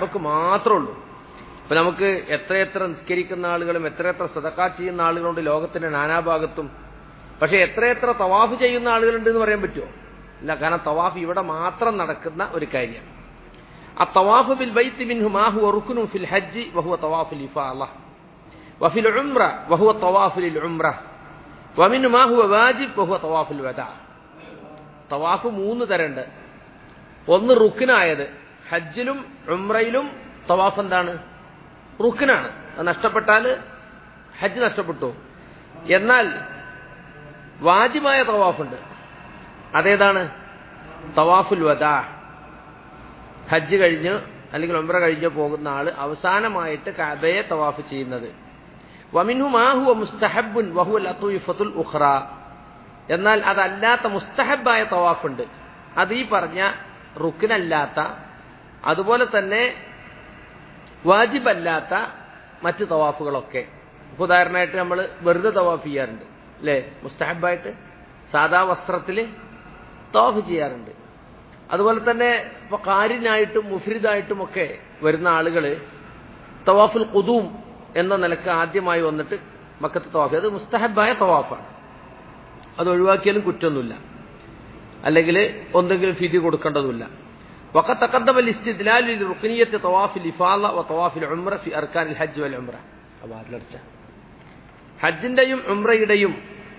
കഅബക്ക് മാത്രമേ ഉള്ളൂ. ഇപ്പൊ നമുക്ക് എത്രയെത്ര നിസ്കരിക്കുന്ന ആളുകളും എത്രയെത്ര സദഖ ചെയ്യുന്ന ആളുകളുണ്ട് ലോകത്തിന്റെ നാനാഭാഗത്തും. പക്ഷെ എത്രയെത്ര തവാഫ് ചെയ്യുന്ന ആളുകളുണ്ട് എന്ന് പറയാൻ പറ്റുമോ? ഇല്ല. കാരണം തവാഫ് ഇവിടെ മാത്രം നടക്കുന്ന ഒരു കാര്യമാണ്. അത്തവാഫ് ബിൽ ബൈത്തി മിൻഹു മാ ഹുവ റുക്നുൻ ഫിൽ ഹജ്ജ് വഹുവ തവാഫുൽ ഇഫാള വഫിൽ ഉംറ വഹുവ തവാഫു ലിൽ ഉംറ വമിൻഹു മാ ഹുവ വാജിബ് വഹുവ തവാഫുൽ വദാ. തവാഫ് 3 തരമുണ്ട്. ഒന്ന് റുക്നായത്. ഹജ്ജിലും ഉംറയിലും തവാഫ് എന്താണ്? റുക്നാണ്. അത് നഷ്ടപ്പെട്ടാൽ ഹജ്ജ് നഷ്ടപ്പെട്ടു. എന്നാൽ വാജിബായ തവാഫുണ്ട്. അതേതാണ്? തവാഫുൽ വദാ. ഹജ്ജ് കഴിഞ്ഞ് അല്ലെങ്കിൽ ഉംറ കഴിഞ്ഞ് പോകുന്ന ആള് അവസാനമായിട്ട് കഅബയെ തവാഫ് ചെയ്യുന്നത്. വമിൻഹു മാ ഹുവ മുസ്തഹബ്ബുൻ വഹുവ ലതീഫത്തുൽ ഉഖ്റ. എന്നാൽ അതല്ലാത്ത മുസ്തഹബായ തവാഫുണ്ട്. അത് ഈ പറഞ്ഞ റുക്നല്ലാത്ത, അതുപോലെ തന്നെ വാജിബല്ലാത്ത മറ്റ് തവാഫുകളൊക്കെ. ഉദാഹരണമായിട്ട് നമ്മൾ വെറുതെ തവാഫ് ചെയ്യാറുണ്ട് അല്ലേ? മുസ്തഹബായിട്ട് സാദാ വസ്ത്രത്തിൽ തവാഫ് ചെയ്യാറുണ്ട്. അതുപോലെ തന്നെ ഇപ്പൊ ഖാരിനായിട്ടും മുഫ്രിദായിട്ടും ഒക്കെ വരുന്ന ആളുകൾ തവാഫുൽ ഖുദൂം എന്ന നിലക്ക് ആദ്യമായി വന്നിട്ട് മക്കത്ത് തവാഫ്, അത് മുസ്തഹബായ തവാഫാണ്. അത് ഒഴിവാക്കിയാലും കുറ്റമൊന്നുമില്ല, അല്ലെങ്കിൽ എന്തെങ്കിലും ഫിദി കൊടുക്കേണ്ടതുമില്ല. വഖദ് തഖദ്ദമ അൽ-ഇസ്തിദ്ലാൽ ലിറുക്നിയ്യത്തി തവാഫിൽ ഇഫാള വ തവാഫിൽ ഉംറ ഫി അർക്കാനിൽ ഹജ്ജ് വൽ ഉംറ. അബാദിലർച്ച ഹജ്ജിന്റെയും ഉംറയുടെയും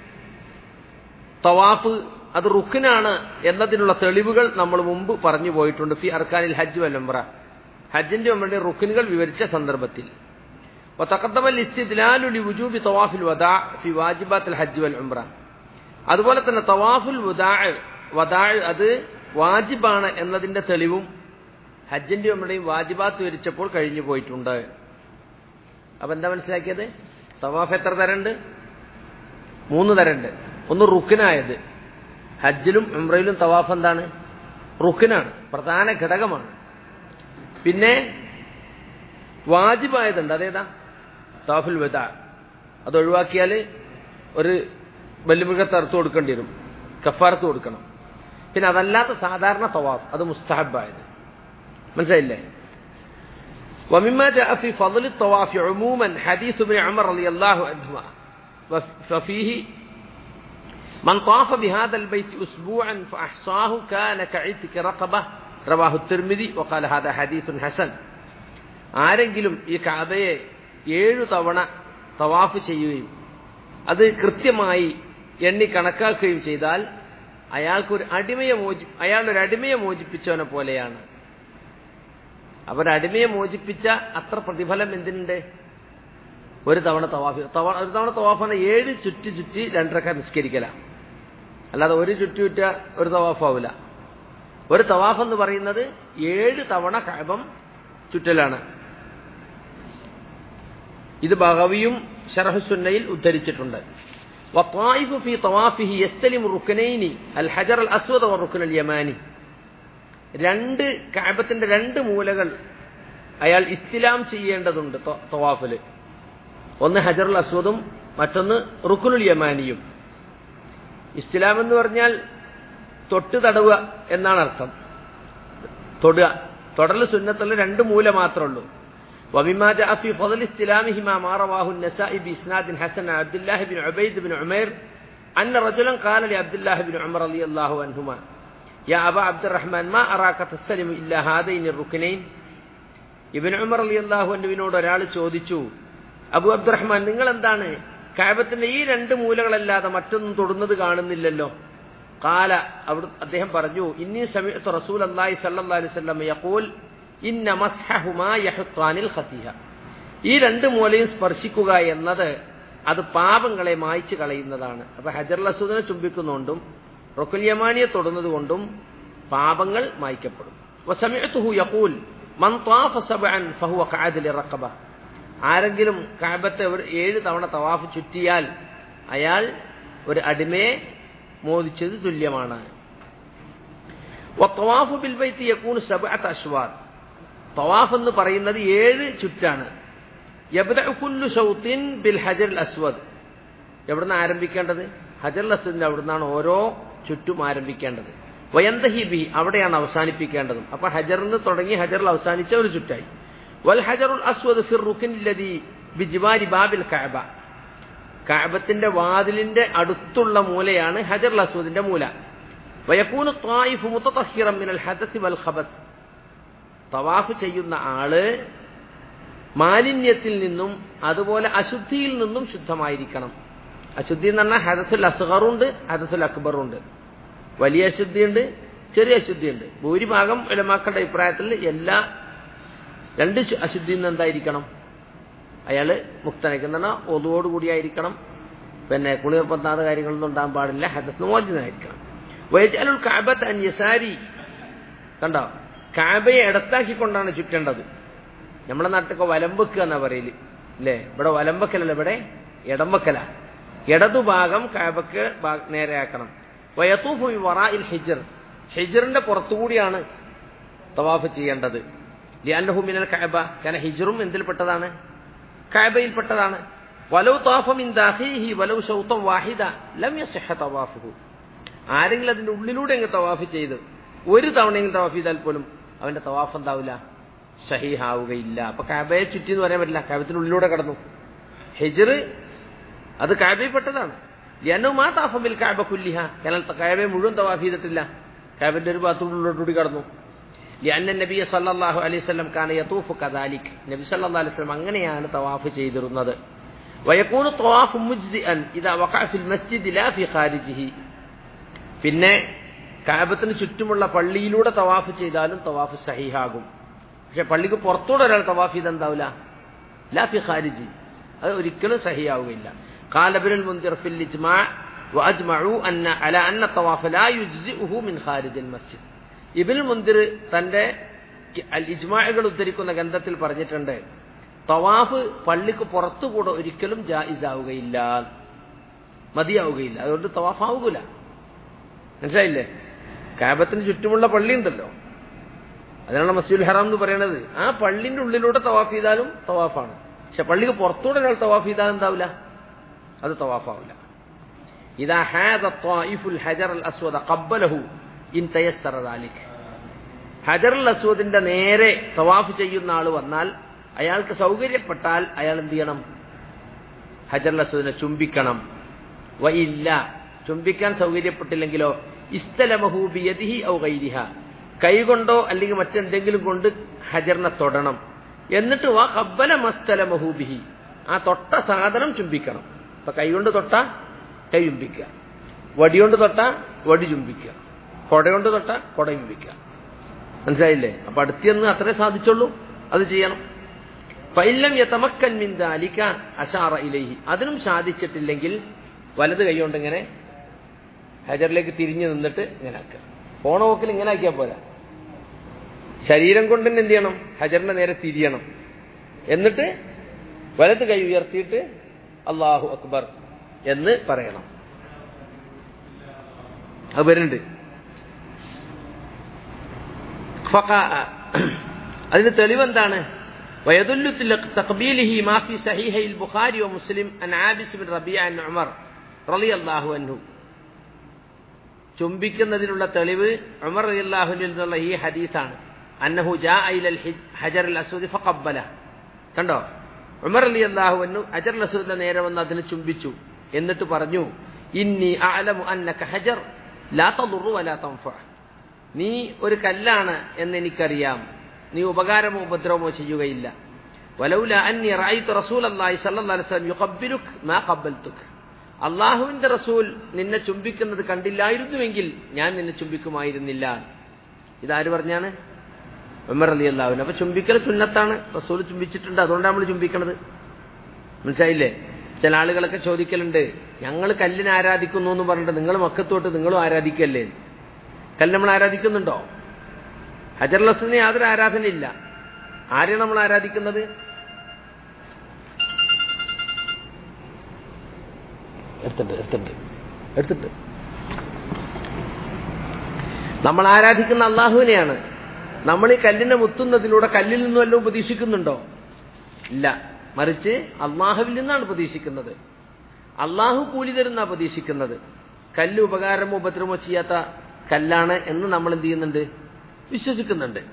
തവാഫ് അത് റുക്നാണ് എന്നതിനുള്ള തെളിവുകൾ നമ്മൾ മുമ്പ് പറഞ്ഞു പോയിട്ടുണ്ട്. ഫി അർക്കാനിൽ ഹജ്ജ് വൽ ഉംറ, ഹജ്ജിന്റെ ഉംറയുടെ റുക്നുകൾ വിവരിച്ച സന്ദർഭത്തിൽ. വതഖദ്ദമ അൽ-ഇസ്തിദ്ലാൽ ലിവുജൂബി തവാഫിൽ വദാ ഫി വാജിബാത്തിൽ ഹജ്ജ് വൽ ഉംറ. അതുപോലെ തന്നെ തവാഫുൽ വദാ അത് വാജിബാണ് എന്നതിന്റെ തെളിവും ഹജ്ജിന്റെ ഉംറയും വാജിബാത്ത് വിവരിച്ചപ്പോൾ കഴിഞ്ഞു പോയിട്ടുണ്ട്. അപ്പൊ എന്താ മനസ്സിലാക്കിയത്? തവാഫ് എത്ര തരമുണ്ട്? 3 തരമുണ്ട്. ഒന്ന് റുക്നായത്. ഹജ്ജിലും ഉംറയിലും തവാഫ് എന്താണ്? റുക്നാണ്, പ്രധാന ഘടകമാണ്. പിന്നെ വാജിബായതുണ്ട്. അതേതാ? തവാഫുൽ വദാ. അത് ഒഴിവാക്കിയാൽ ഒരു ബലിമൃഗത്തെ അറുത്ത് കൊടുക്കേണ്ടി വരും, കഫാറത്ത് കൊടുക്കണം. പിന്നെ അതല്ലാത്ത സാധാരണ തവാഫ് അത് മുസ്തഹബായത്. മനസ്സിലായില്ലേ? ومما جاء في فضل الطواف عموما حديث ابن عمر رضي الله عنهما ففيه من طاف بهذا البيت أسبوعا فأحصاه كان كعتق رقبة رواه الترمذي وقال هذا حديث حسن. ആരെങ്കിലും ഈ കഅബയെ 7 തവണ തവാഫ് ചെയ്യുകയും അത് കൃത്യമായി എണ്ണി കണക്കാക്കുകയും ചെയ്താൽ അയാൾക്കൊരു അടിമയെ മോചിപ്പിച്ചവനെ പോലെയാണ്. അവരടിമയെ മോചിപ്പിച്ച അത്ര പ്രതിഫലം എന്തിനുണ്ട്? ഒരു തവണ തവാഫാണ് 7 ചുറ്റി 2 റക്അത്ത് നിസ്കരിക്കലാണ്. അല്ലാതെ ഒരു ചുറ്റി ഒരു തവാഫാവില്ല. ഒരു തവാഫ് എന്ന് പറയുന്നത് 7 തവണ കഅബം ചുറ്റലാണ്. ഇത് ബഗവിയും ശർഹ് സുന്നയിൽ ഉദ്ധരിച്ചിട്ടുണ്ട്. വത്വായിഫു ഫീ തവാഫിഹി യസ്തലിമു റുക്നൈനി അൽ ഹജർ അൽ അസ്വദ് വ റുക്ൻ അൽ യമാനി. 2 കഅബത്തിന്റെ 2 മൂലകൾ അയാൾ ഇസ്തിലാം ചെയ്യേണ്ടതുണ്ട് തവാഫിൽ. ഒന്ന് ഹജറുൽ അസ്വദും മറ്റൊന്ന് റുക്നുൽ യമാനിയും. ഇസ്തിലാം എന്ന് പറഞ്ഞാൽ തൊട്ട് തടവുക എന്നാണ് അർത്ഥം. തൊടൽ സുന്നത്തുള്ള 2 മൂല മാത്രമേ ഉള്ളൂ. ومما جاء في فضل استلامهما ما رواه النسائي بإسناد حسن عن عبد الله بن عبيد بن عمير أن رجلا قال لعبد الله بن عمر رضي الله عنهما يا أبا عبد الرحمن ما أراك تستلم إلا هذين الركنين. ഇബ്നു ഉമർ റളിയല്ലാഹു അൻഹുവിനോട് ഒരാൾ ചോദിച്ചു, അബൂ അബ്ദുറഹ്മാൻ, നിങ്ങൾ എന്താണ് കഅബത്തിന്റെ ഈ 2 മൂലകളല്ലാതെ മറ്റൊന്നും തൊടുന്നത് കാണുന്നില്ലല്ലോ? ഖാല, അദ്ദേഹം പറഞ്ഞു, ഇന്നി സമിഅ്തു റസൂലല്ലാഹി സ്വല്ലല്ലാഹു അലൈഹി വസല്ലം യഖൂൽ ഇന്ന മസ്ഹഹുമാ യഹ്താനിൽ ഖതീഹ. ഈ 2 മൂലയും സ്പർശിക്കുക എന്നത് അത് പാപങ്ങളെ മായ്ച്ചു കളയുന്നതാണ്. അപ്പൊ ഹജറുൽ അസ്വദിനെ ചുംബിക്കുന്നതുകൊണ്ടും റുക്നുൽ യമാനിയെ തൊടുന്നത് കൊണ്ടും പാപങ്ങൾ മായ്ക്കപ്പെടും. വസമിഅ്തുഹു യഖൂൽ മൻ ത്വാഫ സബ്അൻ ഫഹുവ കഅദ് ലിറഖബ. ആരെങ്കിലും കഅബത്തെ 7 തവണ തവാഫ് ചുറ്റിയാൽ അയാൾ ഒരു അടിമയെ മോദിച്ചത് തുല്യമാണ്. വത്വാഫു ബിൽ ബൈത്തി യകൂനു 7 അശ്വാദ്. തവാഫ് എന്ന് പറയുന്നത് 7 ചുറ്റാണ്. യബ്ദഉ കുല്ലു ശൗത്തിൻ ബിൽ ഹജറുൽ അസ്വദ്. എവിടുന്ന് ആരംഭിക്കേണ്ടത്? ഹജറുൽ അസ്വദിന്റെ അവിടുന്നാണ് ഓരോ ചുറ്റും ആരംഭിക്കേണ്ടത്. വയന്തഹി ബി അവിടെയാണ് അവസാനിപ്പിക്കേണ്ടതും. അപ്പൊ ഹജറിന് തുടങ്ങി ഹജറിൽ അവസാനിച്ച ഒരു ചുറ്റായി. വൽ ഹജറുൽ അസ്വദ് ഫിർ റുക്നില്ലദി ബിജിവാരി ബാബിൽ കഅബ, കഅബത്തിന്റെ വാതിലിന്റെ അടുത്തുള്ള മൂലയാണ് ഹജറുൽ അസ്വദിന്റെ മൂല. വയകൂനു ത്വായിഫു മുതതഹിറൻ മിനൽ ഹദസ് വൽ ഖബസ്, തവാഫ് ചെയ്യുന്ന ആള് മാലിന്യത്തിൽ നിന്നും അതുപോലെ അശുദ്ധിയിൽ നിന്നും ശുദ്ധമായിരിക്കണം. അശുദ്ധി എന്ന് പറഞ്ഞാൽ ഹദസുൽ അസ്ഗറുണ്ട്, ഹദസുൽ അക്ബറുണ്ട്. വലിയ അശുദ്ധിയുണ്ട്, ചെറിയ അശുദ്ധിയുണ്ട്. ഭൂരിഭാഗം ഉലമാക്കളുടെ അഭിപ്രായത്തിൽ എല്ലാ രണ്ട് അശുദ്ധിയിൽ നിന്ന് എന്തായിരിക്കണം, അയാള് മുക്തനായിരിക്കണം. എന്ന് പറഞ്ഞാൽ ഒതുവോടുകൂടിയായിരിക്കണം, പിന്നെ കുളിർപ്പത്താത്ത കാര്യങ്ങളൊന്നും ഉണ്ടാകാൻ പാടില്ല, ഹദസ് മോചിതനായിരിക്കണം. വയജഅലുൽ കഅബത അൻ യസാരി, കണ്ടോ, കഅബയെ ഇടത്താക്കിക്കൊണ്ടാണ് ചുറ്റേണ്ടത്. നമ്മുടെ നാട്ടിലൊക്കെ വലംവെക്കുക എന്നാ പറയല് അല്ലേ? ഇവിടെ വലംവെക്കലല്ല, ഇവിടെ ഇടംവെക്കല. ഇടതുഭാഗം കഅബക്ക് നേരെയാക്കണം. വയതൂഫു ബി വറാഇൽ ഹിജ്ർ, ഹിജ്റിന്റെ പുറത്തുകൂടിയാണ് തവാഫ് ചെയ്യേണ്ടത്. ലിഅന്നഹു മിനൽ കഅബ, കാരണം ഹിജ്റും എന്തിൽപ്പെട്ടതാണ്? കഅബയിൽപ്പെട്ടതാണ്. വലൗ തവാഫ മിൻ ദാഖിലിഹി വലൗ ശൗതൻ വാഹിദ ലം യസിഹ തവാഫുഹു, ആരെങ്കിലും അതിന്റെ ഉള്ളിലൂടെ അങ്ങ് തവാഫ് ചെയ്ത് ഒരു തവണയെങ്കിലും തവാഫ് ചെയ്താൽ പോലും അവന്റെ തവാഫ് എന്താവില്ല, സഹീഹാവുകയില്ല. അപ്പൊ കഅബയെ ചുറ്റി എന്ന് പറയാൻ പറ്റില്ല, കഅബത്തിന്റെ ഉള്ളിലൂടെ കടന്നു. ഹിജ്ർ അത് കഅബയിൽപ്പെട്ടതാണ്. ലിഅന്നഹു മാ തവാഫ ബിൽ കഅബ കുല്ലിഹ, കാരണം കഅബയെ മുഴുവൻ തവാഫ് ചെയ്തിട്ടില്ല, കഅബന്റെ ഒരു ഭാഗത്തുള്ളിലോട്ടുകൂടി കടന്നു. ലിഅന്ന നബി സല്ലല്ലാഹു അലൈഹി വസല്ലം കാന യതൂഫു കദാലിക്, നബി സല്ലല്ലാഹു അലൈഹി വസല്ലം അങ്ങനെയാണ് തവാഫ് ചെയ്തിരുന്നത്. വയകൂനു തവാഫു മുജ്സിഅൻ ഇദാ വഖഅ ഫിൽ മസ്ജിദി ലാ ഫി ഖാരിജിഹി, പിന്നെ കഅബത്തിന് ചുറ്റുമുള്ള പള്ളിയിലൂടെ തവാഫ് ചെയ്താലും തവാഫ് സഹീഹാകും. പക്ഷെ പള്ളിക്ക് പുറത്തൂടെ ഒരാൾ തവാഫ് ചെയ്ത് എന്താവില്ല, ലാ ഫി ഖാരിജി, അത് ഒരിക്കലും സഹീഹാവുകയില്ല. ഖാല ഇബ്നുൽ മുൻദിർ ഫിൽ ഇജ്മാ വഅജ്മഉ അന്ന അലാ അന്ന തവാഫ് ലാ യുജ്സിഉഹു മിൻ ഖാരിജിൽ മസ്ജിദ്. ഇബ്നുൽ മുൻദിർ തന്റെ അൽ ഇജ്മാഉകൾ ഉദ്ധരിക്കുന്ന ഗ്രന്ഥത്തിൽ പറഞ്ഞിട്ടുണ്ട്, തവാഫ് പള്ളിക്ക് പുറത്തുകൂടെ ഒരിക്കലും ജായിസാവുകയില്ല, മതിയാവുകയില്ല. അതുകൊണ്ട് തവാഫ് ആവുകയില്ല. മനസ്സിലായില്ലേ? കഅബത്തിന് ചുറ്റുമുള്ള പള്ളി ഉണ്ടല്ലോ, അതിനാണ് മസ്ജിദുൽ ഹറാം എന്ന് പറയുന്നത്. ആ പള്ളിന്റെ ഉള്ളിലൂടെ തവാഫ് ചെയ്താലും തവാഫാണ്. പക്ഷെ പള്ളിക്ക് പുറത്തൂടെ ഒരാൾ തവാഫ് ചെയ്താൽ എന്താവില്ല, അത് തവാഫാവില്ല. ഇദാ ഹാദ ത്വായിഫുൽ ഹജറുൽ അസ്വദ ഖബ്ബലഹു ഇൻ തയസ്സറ ദാലിക്, ഹജറുൽ അസ്വദിന്റെ നേരെ തവാഫ് ചെയ്യുന്ന ആൾ വന്നാൽ അയാൾക്ക് സൗകര്യപ്പെട്ടാൽ അയാൾ എന്ത് ചെയ്യണം, ഹജറുൽ അസ്വദിനെ ചുംബിക്കണം. വഇല്ല, ചുംബിക്കാൻ സൗകര്യപ്പെട്ടില്ലെങ്കിലോ ഇസ്തലമഹു ബിയദിഹി ഔ ഗൈരിഹ, കൈകൊണ്ടോ അല്ലെങ്കിൽ മറ്റെന്തെങ്കിലും കൊണ്ട് ഹജറിനെ തൊടണം. എന്നിട്ട് വാ ഖബ്ബല മസ്തലമഹു ബിഹി, ആ തൊട്ട സാധനം ചുംബിക്കണം. അപ്പൊ കൈകൊണ്ട് തൊട്ട കൈ ചുംബിക്കുക, വടികൊണ്ട് തൊട്ട വടി ചുംബിക്കുക, കൊടകൊണ്ട് തൊട്ട കൊട ചുംബിക്കുക. മനസ്സിലായില്ലേ? അപ്പൊ അടുത്തെന്ന് അത്രേ സാധിച്ചുള്ളൂ, അത് ചെയ്യണം. ഫഇല്ലം യതമക്കൻ മിൻ ദാലിക അശാറ ഇലൈഹി, അതിനും സാധിച്ചിട്ടില്ലെങ്കിൽ വലത് കൈ കൊണ്ട് ഇങ്ങനെ ഹജറിലേക്ക് തിരിഞ്ഞു നിന്നിട്ട് ഇങ്ങനെ ആക്കുക. പോണ പോക്കിൽ ഇങ്ങനെ ആക്കിയാൽ പോരാ, ശരീരം കൊണ്ട് തന്നെ എന്ത് ചെയ്യണം, ഹജറിന്റെ നേരെ തിരിയണം. എന്നിട്ട് വലത് കൈ ഉയർത്തിയിട്ട് അല്ലാഹു അക്ബർ എന്ന് പറയണം. അത് വരുന്നുണ്ട്. അതിന് തെളിവെന്താണ്? ويدل تقبيله ما في صحيحي البخاري ومسلم عن عابس بن ربيعة عن عمر رضي الله عنه. ചുംബിക്കുന്നതിനുള്ള തെളിവ് ഉമർ റളിയല്ലാഹു അൻഹു എന്നുള്ള ഈ ഹദീസാണ്. അന്നഹു ജാഅ ഇലൽ ഹജറുൽ അസ്വദ് ഫഖബ്ബല, കണ്ടോ, ഉമർ റളിയല്ലാഹു അൻഹു ഹജറുൽ അസ്വദിന്റെ നേരെ വന്ന് അതിനെ ചുംബിച്ചു. എന്നിട്ട് പറഞ്ഞു, ഇന്നി അഅലമു അന്നക ഹജർ ലാ തദുറു വലാ തൻഫഅ, നീ ഒരു കല്ലാണ് എന്ന് എനിക്കറിയാം, നീ ഉപകാരമോ ഉപദ്രവമോ ചെയ്യുകയില്ല. വലൗല അന്നി റഅയ്തു റസൂലല്ലാഹി സ്വല്ലല്ലാഹു അലൈഹി വസല്ലം യുഖബ്ബിലുക മാ ഖബ്ബൽതുക, അല്ലാഹുവിന്റെ റസൂൽ നിന്നെ ചുംബിക്കുന്നത് കണ്ടില്ലായിരുന്നുവെങ്കിൽ ഞാൻ നിന്നെ ചുംബിക്കുമായിരുന്നില്ല. ഇതാര് പറഞ്ഞാണ്? ഉമർ റളിയല്ലാഹു അൻഹു. അപ്പൊ ചുംബിക്കൽ സുന്നത്താണ്, റസൂൽ ചുംബിച്ചിട്ടുണ്ട്, അതുകൊണ്ടാണ് നമ്മൾ ചുംബിക്കണത്. മനസ്സിലായില്ലേ? ചില ആളുകളൊക്കെ ചോദിക്കലുണ്ട്, ഞങ്ങൾ കല്ലിനെ ആരാധിക്കുന്നു എന്ന് പറഞ്ഞിട്ട് നിങ്ങൾ മക്കത്തോട്ട് നിങ്ങളും ആരാധിക്കല്ലേ? കല്ല് നമ്മൾ ആരാധിക്കുന്നുണ്ടോ? ഹജറുൽ അസ്വദിന് യാതൊരു ആരാധനയില്ല. ആരെയാണ് നമ്മൾ ആരാധിക്കുന്നത്? എടുത്തിട്ട് നമ്മൾ ആരാധിക്കുന്ന അള്ളാഹുവിനെയാണ്. നമ്മൾ ഈ കല്ലിനെ മുത്തുന്നതിലൂടെ കല്ലിൽ നിന്നും വല്ലതും പ്രതീക്ഷിക്കുന്നുണ്ടോ? ഇല്ല, മറിച്ച് അള്ളാഹുവിൽ നിന്നാണ് പ്രതീക്ഷിക്കുന്നത്. അള്ളാഹു കൂലി തരുന്ന പ്രതീക്ഷിക്കുന്നത്. കല്ല് ഉപകാരമോ ഉപദ്രവമോ ചെയ്യാത്ത കല്ലാണ് എന്ന് നമ്മൾ എന്ത് ചെയ്യുന്നുണ്ട്? വിശ്വസിക്കുന്നുണ്ട്.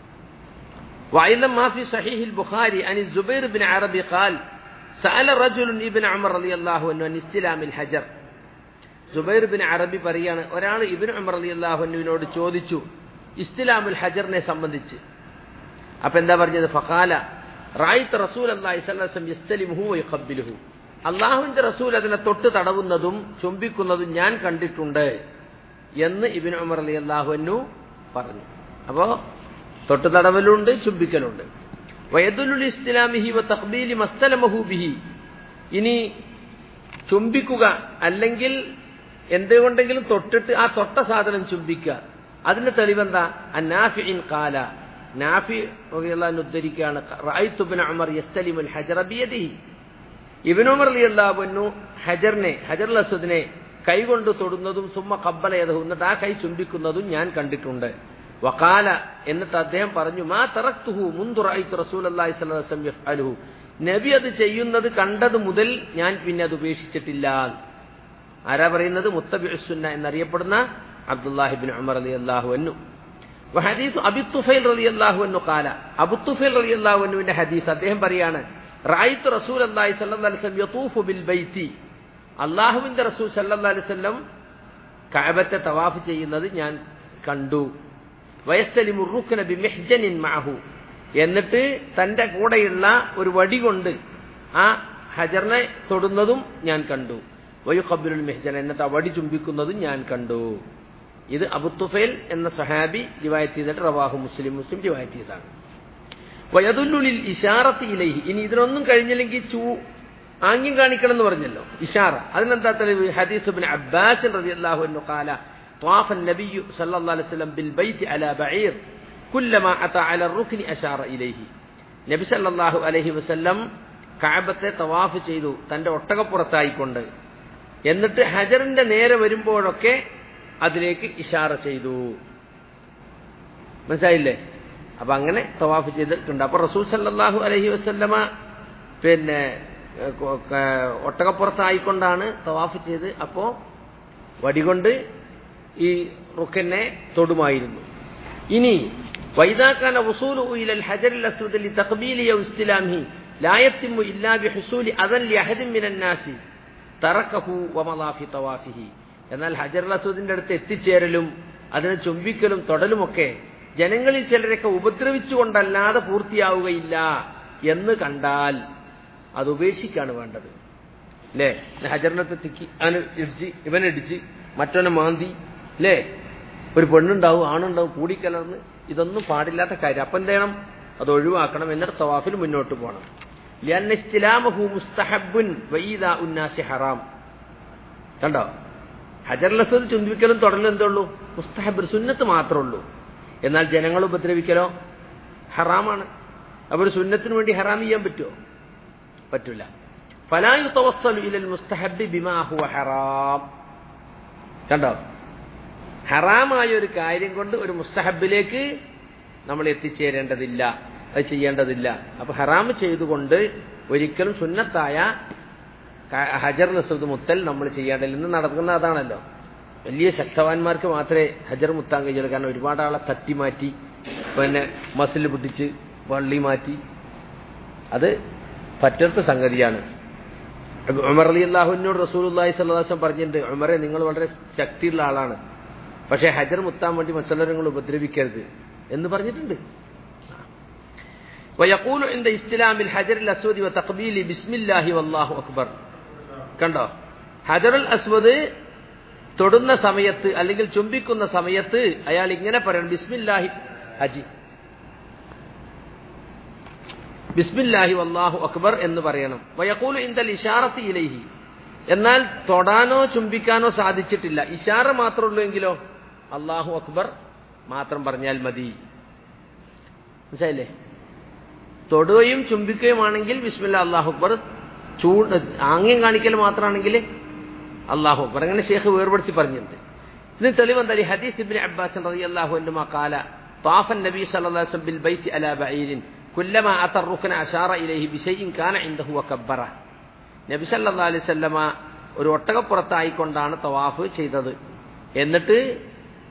وأيضا ما في صحيح البخاري عن الزبير بن عربي قال سأل رجل ابن عمر رضي الله عنه عن استلام الحجر. സുബൈർ ബിൻ അറബി പറയാണ്, ഒരാൾ ഇബ്നു ഉമർ റളിയല്ലാഹു അൻഹുവിനോട് ചോദിച്ചു ഇസ്തിലാമുൽ ഹജറിനെ സംബന്ധിച്ച്. അപ്പൊ എന്താ പറഞ്ഞത്? ഫഖാല റഅയ്തു റസൂലല്ലാഹി സ്വല്ലല്ലാഹു അലൈഹി വസല്ലം യസ്തലിമുഹു വയഖബ്ബിലുഹു. അല്ലാഹുവിന്റെ റസൂൽ അതിനെ തൊട്ട് തടവുന്നതും ചുംബിക്കുന്നതും ഞാൻ കണ്ടിട്ടുണ്ട് എന്ന് ഇബ്നു ഉമർ റളിയല്ലാഹു അൻഹു പറഞ്ഞു. അപ്പോ തൊട്ട് തടവലുണ്ട്, ചുംബിക്കലുണ്ട്. വയദുലുൽ ഇസ്തിലാമിഹി വതഖ്ബീലി മസ്തലമഹു ബിഹി. ഇനി ചുംബിക്കുക അല്ലെങ്കിൽ എന്തുകൊണ്ടെങ്കിലും തൊട്ടിട്ട് ആ തൊട്ട സാധനം ചുംബിക്കുക, അതിന്റെ തെളിവെന്താ? അന്നാഫിഇൻ ഖാല, നാഫി റളിയല്ലാഹു അൻഹു ഉദ്ധരിക്കുകയാണ്, റഅയ്തു ഇബ്നു ഉമർ യസ്തലിമുൽ ഹജറ ബിയദിഹി. ഇബ്നു ഉമർ റളിയല്ലാഹു അൻഹു ഹജറുൽ അസ്വദിനെ കൈകൊണ്ട് തൊടുന്നതും സുമ്മ ഖബ്ബല യദഹു, എന്നിട്ട് ആ കൈ ചുംബിക്കുന്നതും ഞാൻ കണ്ടിട്ടുണ്ട്. വഖാല, എന്നിട്ട് അദ്ദേഹം പറഞ്ഞു, മാ തറക്തുഹു മുൻദു റഅയ്തു റസൂലല്ലാഹി സ്വല്ലല്ലാഹു അലൈഹി വസല്ലം യഫ്അലുഹു. നബി അത് ചെയ്യുന്നത് കണ്ടത് മുതൽ ഞാൻ പിന്നെ അത് ഉപേക്ഷിച്ചിട്ടില്ല. ആരാ പറയുന്നത്? മുത്തബിഉസ് സുന്ന എന്നറിയപ്പെടുന്ന അബ്ദുല്ലാഹി ഇബ്നു ഉമർ റളിയല്ലാഹു അൻഹു. വഹദീസ് അബി തുഫൈൽ റളിയല്ലാഹു അൻഹു ഖാല, അബൂ തുഫൈൽ റളിയല്ലാഹു അൻഹുവിന്റെ ഹദീസ്, അദ്ദേഹം പറയാണ്, റഅയ്തു റസൂലല്ലാഹി സ്വല്ലല്ലാഹു അലൈഹി വസല്ലം യതൂഫു ബിൽ ബൈത്തി. അല്ലാഹുവിന്റെ റസൂൽ സ്വല്ലല്ലാഹു അലൈഹി വസല്ലം കഅബത്തെ തവാഫ് ചെയ്യുന്നത് ഞാൻ കണ്ടു. വയസ്തലിമു റുക്ന ബിമിഹ്ജനിൻ മഅഹു, എന്നിട്ട് തന്റെ കൂടെയുള്ള ഒരു വടി കൊണ്ട് ആ ഹജറിനെ തൊടുന്നതും ഞാൻ കണ്ടു. വയുഖബ്ബിലുൽ മിഹ്ജൻ, എന്നിട്ട് ആ വടി ചുംബിക്കുന്നതും ഞാൻ കണ്ടു. ഇത് അബൂ തുഫൈൽ എന്ന സ്വഹാബി റിവായത്ത് ചെയ്തിട്ട് റവാഹു മുസ്ലിം റിവായത്ത് ചെയ്തതാണ്. വയദുല്ലു ലിൽ ഇശാറത്തി ഇലൈഹി. ഇനി ഇതിനൊന്നും കഴിഞ്ഞില്ലെങ്കിൽ ആംഗ്യം കാണിക്കണം എന്ന് പറഞ്ഞല്ലോ, ഇഷാറ. അതിനെന്താ തെളിവ്? ഹദീസ് ഇബ്നു അബ്ബാസ് റളിയല്ലാഹു അൻഹു ഖാല طاف النبي صلى الله عليه وسلم بالبيت على بعير كلما أتى على الركن أشار إليه. നബി സല്ലല്ലാഹു അലൈഹി വസല്ലം കഅബത്തെ തവാഫ് ചെയ്തു തന്റെ ഒട്ടകപ്പുറത്തായിക്കൊണ്ട്. എന്നിട്ട് ഹജറിന്റെ നേരെ വരുമ്പോഴൊക്കെ അതിലേക്ക് ഇഷാറ ചെയ്തു. മനസ്സിലായില്ലേ? അപ്പൊ അങ്ങനെ തവാഫ് ചെയ്തിട്ടുണ്ട്. അപ്പൊ റസൂൽ സല്ലല്ലാഹു അലൈഹി വസല്ലമ പിന്നെ ഒട്ടകപ്പുറത്തായിക്കൊണ്ടാണ് തവാഫ് ചെയ്ത്. അപ്പോ വടികൊണ്ട് ഈ റുക്കനെ തൊടുമായിരുന്നു. ഇനി വൈദാകാന വസൂലു ഇലൽ ഹജറിൽ അസ്വദ് ലിതഖ്ബീലി ഔ ഇസ്തിലാമിഹി ലാ യത്തിമു ഇല്ലാ ബിഹുസൂലി അദൻ ലിഅഹദിൻ മിനൻ നാസി തറകഹു വമളാ ഫി തവാഫിഹി. എന്നാൽ ഹജറുൽ അസ്വദിന്റെ അടുത്ത് എത്തിച്ചേരലും അതിനെ ചുംബിക്കലും തൊടലുമൊക്കെ ജനങ്ങളിൽ ചിലരൊക്കെ ഉപദ്രവിച്ചുകൊണ്ടല്ലാതെ പൂർത്തിയാവുകയില്ല എന്ന് കണ്ടാൽ അത് ഉപേക്ഷിക്കാണ് വേണ്ടത്. അല്ലേ? ഹജറിനത്തെ തിക്കി അവന് ഇടിച്ച്, ഇവനിടിച്ച്, മറ്റവനെ മാന്തി, അല്ലേ? ഒരു പെണ്ണുണ്ടാവും, ആണുണ്ടാവും, കൂടിക്കലർന്ന്, ഇതൊന്നും പാടില്ലാത്ത കാര്യം. അപ്പം എന്ത് ചെയ്യണം? അത് ഒഴിവാക്കണം. എന്നിട്ട് തവാഫിൽ മുന്നോട്ട് പോകണം. ലിഅന്ന ഇസ്തിലാമഹു മുസ്തഹബ്ബുൻ വഇദാഉ നാസി ഹറാം. കണ്ടോ? ഹജറുൽ അസ്വദ് ചുംബിക്കലും തൊടലും എന്തുള്ളൂ? മുസ്തഹബ്, സുന്നത്ത് മാത്രമേ ഉള്ളൂ. എന്നാൽ ജനങ്ങൾ ഉപദ്രവിക്കലോ ഹറാമാണ്. അപ്പോൾ ഒരു സുന്നത്തിന് വേണ്ടി ഹറാം ചെയ്യാൻ പറ്റുമോ? പറ്റില്ല. ഫലാ യുതവസ്സലു ഇലൽ മുസ്തഹബ്ബി ബിമാ ഹുവ ഹറാം. കണ്ടോ? ഹറാമായ ഒരു കാര്യം കൊണ്ട് ഒരു മുസ്തഹബിലേക്ക് നമ്മൾ എത്തിച്ചേരേണ്ടതില്ല, അത് ചെയ്യേണ്ടതില്ല. അപ്പൊ ഹറാം ചെയ്തുകൊണ്ട് ഒരിക്കലും സുന്നത്തായ ഹജറുൽ അസ്വദ് മുത്തൽ നമ്മൾ ചെയ്യേണ്ടതില്ല. ഇന്ന് നടക്കുന്ന അതാണല്ലോ. വലിയ ശക്തവാന്മാർക്ക് മാത്രമേ ഹജർ മുത്താൻ കഴിയുള്ളൂ. കാരണം ഒരുപാട് ആളെ തട്ടി മാറ്റി, പിന്നെ മസിൽ പിടിച്ച് വള്ളി മാറ്റി, അത് പറ്റാത്ത സംഗതിയാണ്. ഉമർ റളിയല്ലാഹു അൻഹുവിനോട് റസൂലുള്ളാഹി സ്വല്ലല്ലാഹു അലൈഹി വസല്ലം പറഞ്ഞിട്ടുണ്ട്, ഉമറെ, നിങ്ങൾ വളരെ ശക്തിയുള്ള ആളാണ്, പക്ഷേ ഹജർ മുത്താൻ വേണ്ടി മറ്റുള്ളവരെ നിങ്ങൾ ഉപദ്രവിക്കരുത് എന്ന് പറഞ്ഞിട്ടുണ്ട്. വയഖൂലു ഇൻദ ഇസ്തിലാമിൽ ഹജറിൽ അസ്വദി വതഖ്ബീലി ബിസ്മില്ലാഹി വല്ലാഹു അക്ബർ. കണ്ടോ? ഹജറുൽ അസ്വദ് തൊടുന്ന സമയത്ത് അല്ലെങ്കിൽ ചുംബിക്കുന്ന സമയത്ത് അയാൾ ഇങ്ങനെ പറയണം, ബിസ്മില്ലാഹി ഹജി, ബിസ്മില്ലാഹി വല്ലാഹു അക്ബർ എന്ന് പറയണം. വയഖൂലു ഇൻദൽ ഇശാറത്തി ഇലൈഹി. എന്നാൽ തൊടാനോ ചുംബിക്കാനോ സാധിച്ചിട്ടില്ല, ഇശാറ മാത്രമുള്ളൂ എങ്കിലോ അല്ലാഹു അക്ബർ മാത്രം പറഞ്ഞാൽ മതി. മനസ്സിലായില്ലേ? തൊടുകയും ചുംബിക്കുകയുമാണെങ്കിൽ ബിസ്മില്ലാ അല്ലാഹു അക്ബർ, ആംഗ്യം കാണിക്കൽ മാത്രമാണെങ്കിൽ അല്ലാഹു അക്ബർ. അങ്ങനെ ശേഖ് വേർപെടുത്തി പറഞ്ഞിട്ടുണ്ട്. ഇതിന് തെളിവെന്താ? ഹദീസ് ഇബ്നു അബ്ബാസ് റളിയല്ലാഹു അൻഹുമാ ഖാല طاف النبي صلى الله عليه وسلم بالبيت على بعير كلما أتى الركن أشار إليه بشيء كان عنده وكبره. നബി സല്ലല്ലാഹു അലൈഹി വസല്ലമ ഒരു ഒട്ടകപ്പുറത്തായിക്കൊണ്ടാണ് തവാഫ് ചെയ്തത്. എന്നിട്ട്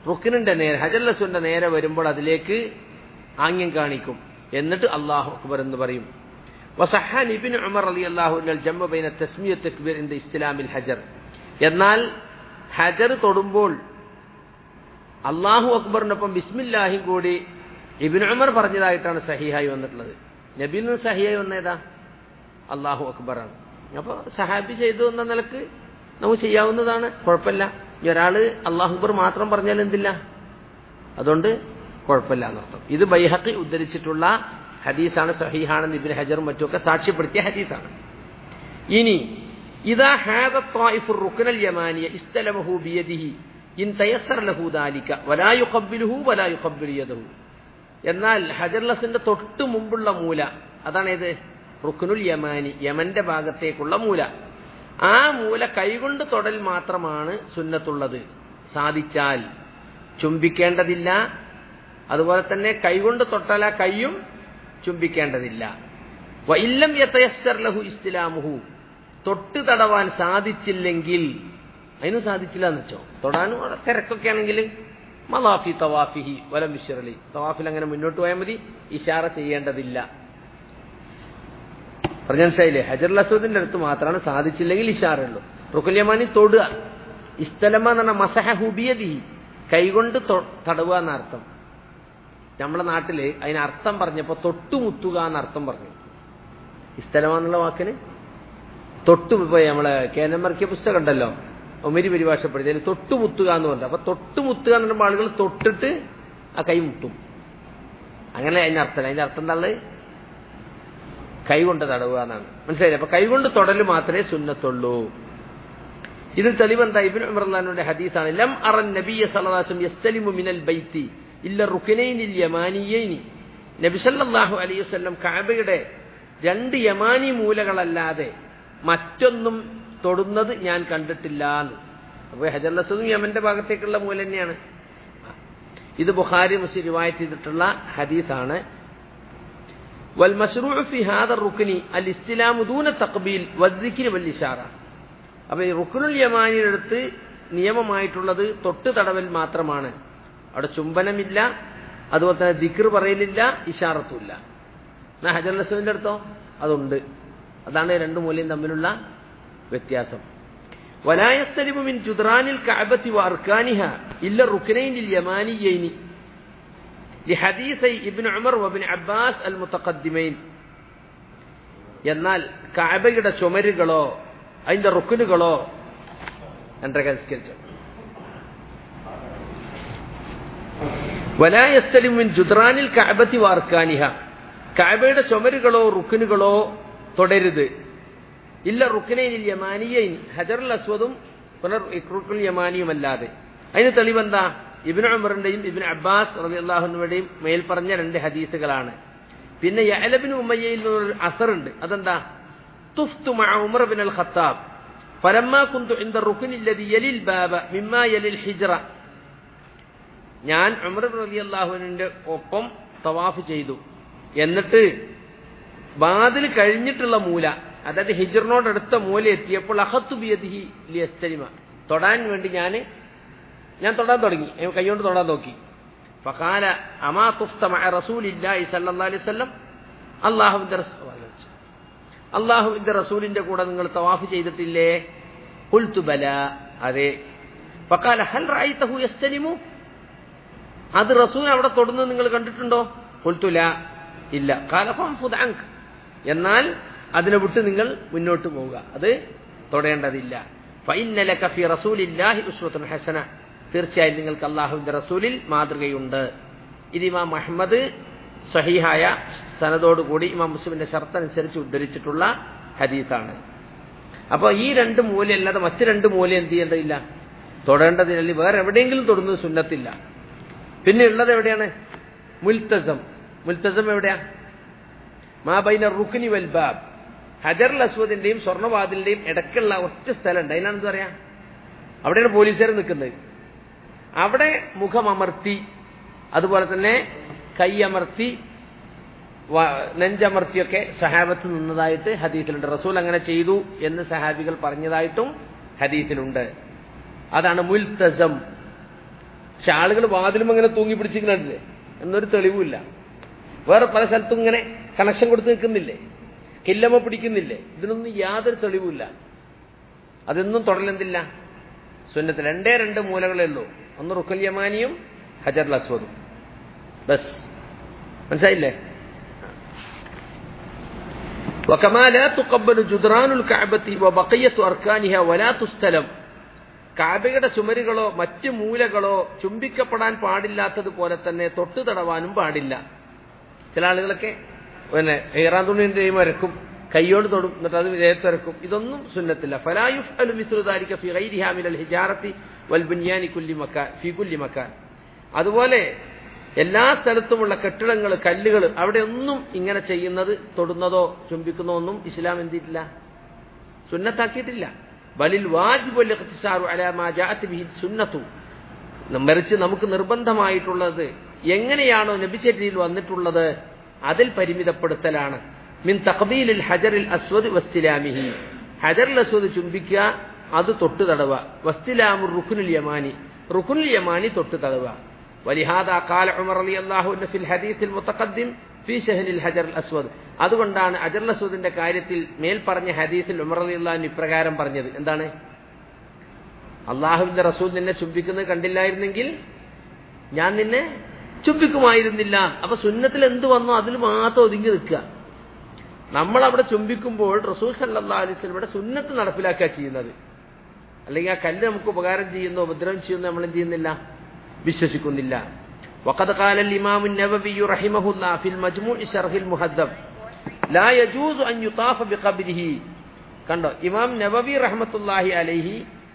റുക്കിനിന്റെ നേരെ ഹജറുൽ അസ്വദിന്റെ നേരെ വരുമ്പോൾ അതിലേക്ക് ആംഗ്യം കാണിക്കും. എന്നിട്ട് അല്ലാഹു അക്ബർ എന്ന് പറയും. വസഹൻ ഇബ്നു ഉമർ റളിയല്ലാഹു അൻഹു ജംഅ ബൈന തസ്മിയ തക്ബീർ ഇൻദ ഇസ്തിലാമിൽ ഹജർ. എന്നാൽ ഹജർ തൊടുമ്പോൾ അല്ലാഹു അക്ബറിനൊപ്പം ബിസ്മില്ലാഹി കൂടി ഇബ്നു ഉമർ പറഞ്ഞതായിട്ടാണ് സഹീഹായി വന്നിട്ടുള്ളത്. നബിയിൽ നിന്ന് സഹീഹായി വന്നേതാ? അല്ലാഹു അക്ബറാണ്. അപ്പോൾ സഹാബി ചെയ്തു എന്ന നിലക്ക് നമുക്ക് ചെയ്യാവുന്നതാണ്, കുഴപ്പമില്ല. ഈ ഒരാള് അല്ലാഹു അക്ബർ മാത്രം പറഞ്ഞാൽ എന്തില്ല, അതുകൊണ്ട് കുഴപ്പമില്ല എന്നർത്ഥം. ഇത് ബൈഹഖി ഉദ്ധരിച്ചിട്ടുള്ള ഹദീസാണ്, സഹീഹാണെന്ന് ഇബ്നു ഹജറും മറ്റുമൊക്കെ സാക്ഷ്യപ്പെടുത്തിയ ഹദീസാണ്. ഇനി ഇദാ ഹാദ ത്വായിഫുർ റുക്നൽ യമാനിയ ഇസ്തലമഹു ബിയദിഹി ഇൻ തയസ്സറ ലഹു ദാലിക വലാ യുഖബ്ബിലുഹു വലാ യുഖബ്ബിലു യദഹു. എന്നാൽ ഹജറുൽ അസ്വദിന്റെ തൊട്ട് മുമ്പുള്ള മൂല, അതാണ് ഏത്? റുക്നുൽ യമാനി, യമന്റെ ഭാഗത്തേക്കുള്ള മൂല. ആ മൂല കൈകൊണ്ട് തൊടൽ മാത്രമാണ് സുന്നത്തുള്ളത്. സാധിച്ചാൽ ചുംബിക്കേണ്ടതില്ല. അതുപോലെ തന്നെ കൈകൊണ്ട് തൊട്ടാൽ ആ കൈയും ചുംബിക്കേണ്ടതില്ല. വഇല്ലം യതയസ്സർ ലഹു ഇസ്തിലാമുഹു, തൊട്ട് തടവാൻ സാധിച്ചില്ലെങ്കിൽ, അതിനും സാധിച്ചില്ല എന്ന് വെച്ചോ, തൊടാനും തിരക്കൊക്കെ ആണെങ്കിൽ മലാഫി തവാഫിഹി വലം വിശ്റലി, തവാഫിൽ അങ്ങനെ മുന്നോട്ട് പോയാൽ മതി, ഇഷാറ ചെയ്യേണ്ടതില്ല. പറഞ്ഞ മനസ്സിലായില്ലേ? ഹജറുൽ അസ്വദിന്റെ അടുത്ത് മാത്രമാണ്, സാധിച്ചില്ലെങ്കിൽ ഇഷാറ ഉള്ളൂ. റുക്നുൽ യമാനി തൊടുക. ഇസ്തലമ എന്ന് പറഞ്ഞാൽ മസഹഹു ബിയദിഹി, കൈകൊണ്ട് തടവുക എന്നർത്ഥം. നമ്മുടെ നാട്ടില് അതിനർത്ഥം പറഞ്ഞപ്പോ തൊട്ടുമുത്തുക എന്നർത്ഥം പറഞ്ഞു. ഇസ്തലമ എന്നുള്ള വാക്കിന് തൊട്ടുപോയി, നമ്മളെ കേന്ദ്രമർക്കിയ പുസ്തകം ഉണ്ടല്ലോ, ഒമരി പരിഭാഷപ്പെടുത്തി, അതിൽ തൊട്ടുമുത്തുക എന്ന് പറഞ്ഞു. അപ്പൊ തൊട്ടുമുത്തുക എന്ന് പറയുമ്പോൾ ആളുകൾ തൊട്ടിട്ട് ആ കൈ മുട്ടും, അങ്ങനെ അതിനർത്ഥം. അതിന്റെ അർത്ഥം എന്താണ്? കൈകൊണ്ട് തടവുക എന്നാണ്. മനസ്സിലായില്ലേ? അപ്പൊ കൈകൊണ്ട് തൊടൽ മാത്രമേ സുന്നത്തുള്ളൂ. ഇതിൽ തെളിവെന്താ? ഇബ്നു ഉമർ റളിയല്ലാഹുവിന്റെ ഹദീസാണ്. ലം അറൻ നബിയ സല്ലല്ലാഹു അലൈഹി വസല്ലം യസ്തലിമു മിനൽ ബൈത്തി ഇല്ല റുക്നൈനിൽ യമാനിയൈനി. നബി സല്ലല്ലാഹു അലൈഹി വസല്ലം കഅബയുടെ 2 യമാനി മൂലകളല്ലാതെ മറ്റൊന്നും തൊടുന്നത് ഞാൻ കണ്ടിട്ടില്ല എന്ന്. അപ്പൊ ഹജറുൽ അസ്വദും യമന്റെ ഭാഗത്തേക്കുള്ള മൂല തന്നെയാണ്. ഇത് ബുഖാരി മുസ്ലിം റിവായത്ത് ചെയ്തിട്ടുള്ള ഹദീസാണ്. വൽ മശ്റൂഉ ഫി ഹാദ റുക്നി അൽ ഇസ്തിലാമു ദൂന തഖ്ബീൽ വദ്ദിക്രി വൽ ഇശാറ. അപ്പൊ ഈ റുക്നുൽ യമാനിയുടെ അടുത്ത് നിയമമായിട്ടുള്ളത് തൊട്ട് തടവൽ മാത്രമാണ്. അവിടെ ചുംബനമില്ല, അതുപോലെ തന്നെ ദിക്ർ പറയലില്ല, ഇശാറത്തുമില്ല. എന്നാ ഹജറുൽ അസ്വദിന്റെ അടുത്തോ അതുണ്ട്. അതാണ് 2 മൂലയും തമ്മിലുള്ള വ്യത്യാസം. വലാ യസ്തലിമു മിൻ ജുദ്റാനിൽ കഅബത്തി വഅർകാനിഹ ഇല്ല റുക്നൈനിൽ യമാനിയൈനി ലിഹദീസൈ ഇബ്നു ഉമർ വഇബ്നു അബ്ബാസ് അൽ മുതഖദ്ദിമൈൻ. എന്നാൽ കഅബയുടെ ചുമരുകളോ അതിന്റെ റുക്നുകളോ വലാ യസ്തലിമു മിൻ ജുദ്റാനിൽ കഅബത്തി വഅർകാനിഹ, കഅബയുടെ ചുമരുകളോ റുക്നുകളോ തൊടരുത്. ഇല്ല റുക്നൈനിൽ യമാനിയൈൻ, ഹജറുൽ അസ്വദും റുക്നുൽ യമാനിയുമല്ലാതെ. അതിന് തെളിവെന്താ? ഇബ്നു ഉമറിന്റെയും ഇബ്നു അബ്ബാസ് റളിയല്ലാഹു അൻഹുവിന്റെയും മേൽ പറഞ്ഞ 2 ഹദീസുകളാണ്. പിന്നെ യഅല ഇബ്നു ഉമയ്യയിൽ നിന്നൊരു അസറുണ്ട്. അതെന്താ? തുഫ്തു മഅ ഉമർ ഇബ്നുൽ ഖത്താബ് ഫലമ്മാ കുന്തു ഇൻദ റുക്നിൽ ലദി യലിൽ ബാബ മിമ്മാ യലിൽ ഹിജ്റ. ഞാൻ ഉമർ റളിയല്ലാഹു അൻഹുവിന്റെ ഒപ്പം തവാഫ് ചെയ്തു. എന്നിട്ട് വാതിൽ കഴിഞ്ഞിട്ടുള്ള മൂല, അതായത് ഹിജ്റിനോടടുത്ത മൂല എത്തിയപ്പോൾ അഖത്തു ബിയദിഹി ലിയസ്തലിമ, തൊടാൻ വേണ്ടി ഞാൻ തൊടാൻ തുടങ്ങി, കൈകൊണ്ട് തൊടാൻ നോക്കി. ഫഖാല അമാ തുഫ്ത മഅ റസൂലില്ലാഹി സ്വല്ലല്ലാഹു അലൈഹി വസല്ലം, അല്ലാഹുവിന്റെ റസൂലിന്റെ കൂടെ നിങ്ങൾ തവാഫ് ചെയ്തിട്ടില്ലേ? ഖുൽതു ബലാ, അതെ. ഫഖാല ഹൽ റഅയ്തഹു യസ്തലിമു, അത് റസൂൽ അവിടെ തൊടുന്നത് നിങ്ങൾ കണ്ടിട്ടുണ്ടോ? ഖുൽതു ലാ, ഇല്ല. ഖാല ഫൻഫുദ് അൻക, എന്നാൽ അതിനെ വിട്ട് നിങ്ങൾ മുന്നോട്ട് പോവുക, അത് തൊടേണ്ടതില്ല. ഫഇന്ന ലക ഫി റസൂലില്ലാഹി ഉസ്വത്തുൻ ഹസന, തീർച്ചയായും നിങ്ങൾക്ക് അല്ലാഹുവിന്റെ റസൂലിൽ മാതൃകയുണ്ട്. ഇത് ഇമാം അഹ്മദ് സഹീഹായ സനദോടുകൂടി ഇമാം മുസ്ലിമിന്റെ ശർത്തനുസരിച്ച് ഉദ്ധരിച്ചിട്ടുള്ള ഹദീസാണ്. അപ്പോൾ ഈ 2 മൂല അല്ലാതെ മറ്റ് 2 മൂല എന്ത് ചെയ്യേണ്ടതില്ല, തൊടേണ്ടതില്ല. വേറെ എവിടെയെങ്കിലും തൊടുന്നത് സുന്നത്തില്ല. പിന്നെ ഉള്ളത് എവിടെയാണ്? മുൽത്തസം. മുൽത്തസം എവിടെയാ? മാ ബൈന റുക്നി വൽ ബാബ്, ഹജറുൽ അസ്വദിന്റെയും സ്വർണ്ണവാതിലിന്റെയും ഇടയ്ക്കുള്ള ഒറ്റ സ്ഥലമുണ്ട്. അതിനാണ് എന്താ പറയാ, അവിടെയാണ് പോലീസുകാർ നിൽക്കുന്നത്. അവിടെ മുഖമമർത്തി, അതുപോലെ തന്നെ കൈയമർത്തി, നെഞ്ചമർത്തിയൊക്കെ സഹാബത്ത് നിന്നതായിട്ട് ഹദീസിലുണ്ട്. റസൂൽ അങ്ങനെ ചെയ്തു എന്ന് സഹാബികൾ പറഞ്ഞതായിട്ടും ഹദീസിലുണ്ട്. അതാണ് മുൽത്തസം. പക്ഷെ ആളുകൾ വാതിലും അങ്ങനെ തൂങ്ങി പിടിച്ചിരിക്കുന്നില്ലേ എന്നൊരു തെളിവുമില്ല. വേറെ പല സ്ഥലത്തും ഇങ്ങനെ കണക്ഷൻ കൊടുത്ത് നിൽക്കുന്നില്ലേ, കില്ലമ്മ പിടിക്കുന്നില്ലേ, ഇതിനൊന്നും യാതൊരു തെളിവുമില്ല. അതൊന്നും തുടലെന്തില്ല, സുന്നത്തിൽ 2 മൂലകളേ ഉള്ളൂ. ഒന്ന് റുക്കുൽ യമാനിയും ഹജറുൽ അസ്വദും. ബസ് മനസ്സിലായില്ലേ? وكما لا تقبل جدران الكعبة وبقية أركانها ولا تستلم. കഅബയുടെ ചുമരുകളോ മറ്റു മൂലകളോ ചുംബിക്കപ്പെടാൻ പാടില്ലാത്തതുപോലെ തന്നെ തൊട്ടു തടവാനും പാടില്ല. ചില ആളുകളൊക്കെ ഇഹ്റാം തുണി വരക്കും, കൈയോട് തൊടും, എന്നിട്ട് അത് വിധേയത്തിറക്കും. ഇതൊന്നും സുന്നത്തില്ല. ഫലാ യുഫ്അലു മിസ്ലു ദാലിക ഫീ ഗൈരിഹാ മിനൽ ഹിജാറത്തി വൽ ബുനിയാനി ഫീ കുല്ലി മക്കാൻ. അതുപോലെ എല്ലാ സ്ഥലത്തുമുള്ള കെട്ടിടങ്ങൾ, കല്ലുകൾ, അവിടെ ഒന്നും ഇങ്ങനെ ചെയ്യുന്നത്, തൊടുന്നതോ ചുംബിക്കുന്നതോ ഒന്നും ഇസ്ലാം എന്തിയിട്ടില്ല, സുന്നത്താക്കിയിട്ടില്ല. ബലിൽ വാജിബുൽ ഇഖ്തിസാറു അലാ മാ ജാഅത് ബിഹി സുന്നത്തു. മറിച്ച് നമുക്ക് നിർബന്ധമായിട്ടുള്ളത് എങ്ങനെയാണോ നബിചര്യയിൽ വന്നിട്ടുള്ളത് അതിൽ പരിമിതപ്പെടുത്തലാണ്. മിൻ തഖ്ബീലിൽ ഹജറിൽ അസ്വദ് വസ്തിലാമിഹി. ഹജറുൽ അസ്വദ് ചുംബിക്കുക, അത് തൊട്ടു തടവുക. വസ്തിലാമുർ റുക്നുൽ യമാനി, റുക്നുൽ യമാനി തൊട്ടു തടവുക. വലിഹാദാ ഖാല ഉമർ റളിയല്ലാഹു അൻഹു ഫിൽ ഹദീസിൽ മുതഖദ്ദിം ഫീ ശഹ്നിൽ ഹജറുൽ അസ്വദ്. അതുകൊണ്ടാണ് ഹജറുൽ അസ്വദിന്റെ കാര്യത്തിൽ മേൽ പറഞ്ഞ ഹദീസിൽ ഉമർ റളിയല്ലാഹു അൻഹു ഇപ്രകാരം പറഞ്ഞത്. എന്താണ്? അള്ളാഹുവിന്റെ റസൂൽ നിന്നെ ചുംബിക്കുന്നത് കണ്ടില്ലായിരുന്നെങ്കിൽ ഞാൻ നിന്നെ ചുംബിക്കുമായിരുന്നില്ല. അപ്പൊ സുന്നത്തിൽ എന്ത് വന്നോ അതിൽ മാത്രം ഒതുങ്ങി നിൽക്കുക. നമ്മളവിടെ ചുംബിക്കുമ്പോൾ റസൂൽ സല്ലല്ലാഹു അലൈഹി വസല്ലമയുടെ സുന്നത്ത് നടപ്പിലാക്കുക ചെയ്യുന്നത്. അല്ലെങ്കിൽ ആ കല്ല് നമുക്ക് ഉപകാരം ചെയ്യുന്നോ ഉപദ്രവം ചെയ്യുന്നോ നമ്മൾ എന്ത് ചെയ്യുന്നില്ല, വിശ്വസിക്കുന്നില്ല. وقد قال الإمام النووي رحمه الله في المجموع شرح المهذب لا يجوز أن يطاف بقبره. കണ്ടോ, ഇമാം നവവി റഹ്മത്തുള്ളാഹി അലൈഹി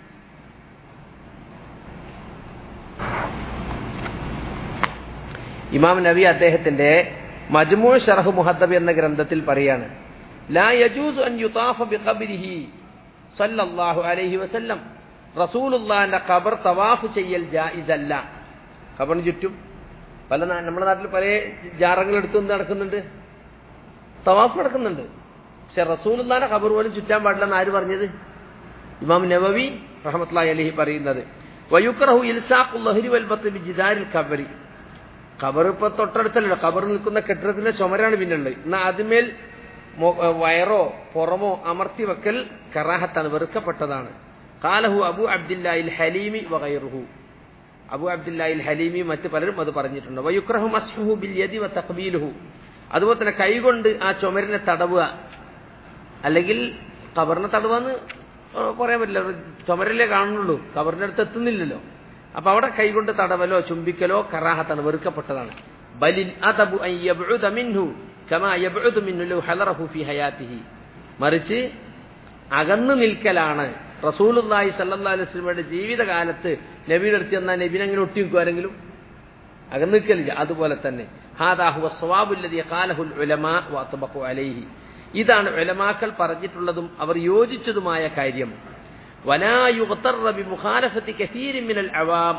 ഇമാം നവവി അദ്ദേഹത്തിന്റെ മജ്മൂ ശർഹ് മുഹദ്ദബ് എന്ന ഗ്രന്ഥത്തിൽ പറയാണ്, ലാ യജൂസു അൻ യുതാഫ ബിഖബ്രിഹി സല്ലല്ലാഹു അലൈഹി വസല്ലം. റസൂലുള്ളാഹിന്റെ ഖബർ തവാഫ് ചെയ്യൽ ജായിസല്ല. ഖബറിന് ചുറ്റും നമ്മുടെ നാട്ടിൽ പല ജാറങ്ങൾ എടുത്തു നടക്കുന്നുണ്ട്, തവാഫ് നടക്കുന്നുണ്ട്. പക്ഷെ റസൂലുള്ളാഹിന്റെ ഖബർ പോലും ചുറ്റാൻ പാടില്ലെന്ന് ആര് പറഞ്ഞത്? ഇമാം നവവി റഹ്മത്തുള്ളാഹി അലൈഹി പറയുന്നത്. വയുക്റഹു ഇൽസാഖുൽ ലഹരി വൽ ബത്നി ബിജിദാരിൽ ഖബറി. ഖബർ ഇപ്പൊ തൊട്ടടുത്തല്ലോ, ഖബർ നിൽക്കുന്ന കെട്ടിടത്തിന്റെ ചുമരാണ് പിന്നുള്ളത്. എന്നാൽ അതിന്മേൽ വയറോ പുറമോ അമർത്തി വെക്കൽ കറാഹത്താണ്, വെറുക്കപ്പെട്ടതാണ്. ഖാലഹു അബു അബ്ദില്ലാഹിൽ ഹലീമി വഗൈറുഹു. അബു അബ്ദില്ലാഹിൽ ഹലീമി മറ്റു പലരും അത് പറഞ്ഞിട്ടുണ്ട്. വയുക്റഹു മസ്ഹുഹു ബിൽ യദി വതഖ്ബീലുഹു. അതുപോലെ തന്നെ കൈകൊണ്ട് ആ ചുമരിനെ തടവുക, അല്ലെങ്കിൽ ഖബറിനെ തടവാന്ന് പറയാൻ പറ്റില്ല, ചുമരല്ലേ കാണുന്നുള്ളൂ, ഖബറിന്റെ അടുത്ത് എത്തുന്നില്ലല്ലോ. അപ്പൊ അവിടെ കൈകൊണ്ട് തടവലോ ചുംബിക്കലോ കറാഹത്താണ്, വെറുക്കപ്പെട്ടതാണ്. ബലിൽ അദബു അൻ യബ്ഉദ മിൻഹു കമാ യബ്ഉദു മിൻഹു ലൗ ഹദറഹു ഫീ ഹയാതിഹി. മറിച്ച് അകന്നു നിൽക്കലാണ്. റസൂലുള്ളാഹി സ്വല്ലല്ലാഹു അലൈഹി വസല്ലമയുടെ ജീവിതകാലത്ത് നബിയുടെ അടുത്ത് ചെന്നാൽ നബിനെ അങ്ങനെ ഒട്ടി നിൽക്കും ആരെങ്കിലും? അകന്നു നിൽക്കലില്ല. അതുപോലെ തന്നെ ഹാദാ ഹുവ സ്വവാബു അല്ലദീ ഖാലഹുൽ ഉലമാ വഅത്ബഖു അലൈഹി. ഇതാണ് ഉലമാക്കൾ പറഞ്ഞിട്ടുള്ളതും അവർ യോജിച്ചതുമായ കാര്യം. വലാ യുഗ്തറ ബിമുഖാലഫത്തി കസീരിൻ മിനൽ അവാം.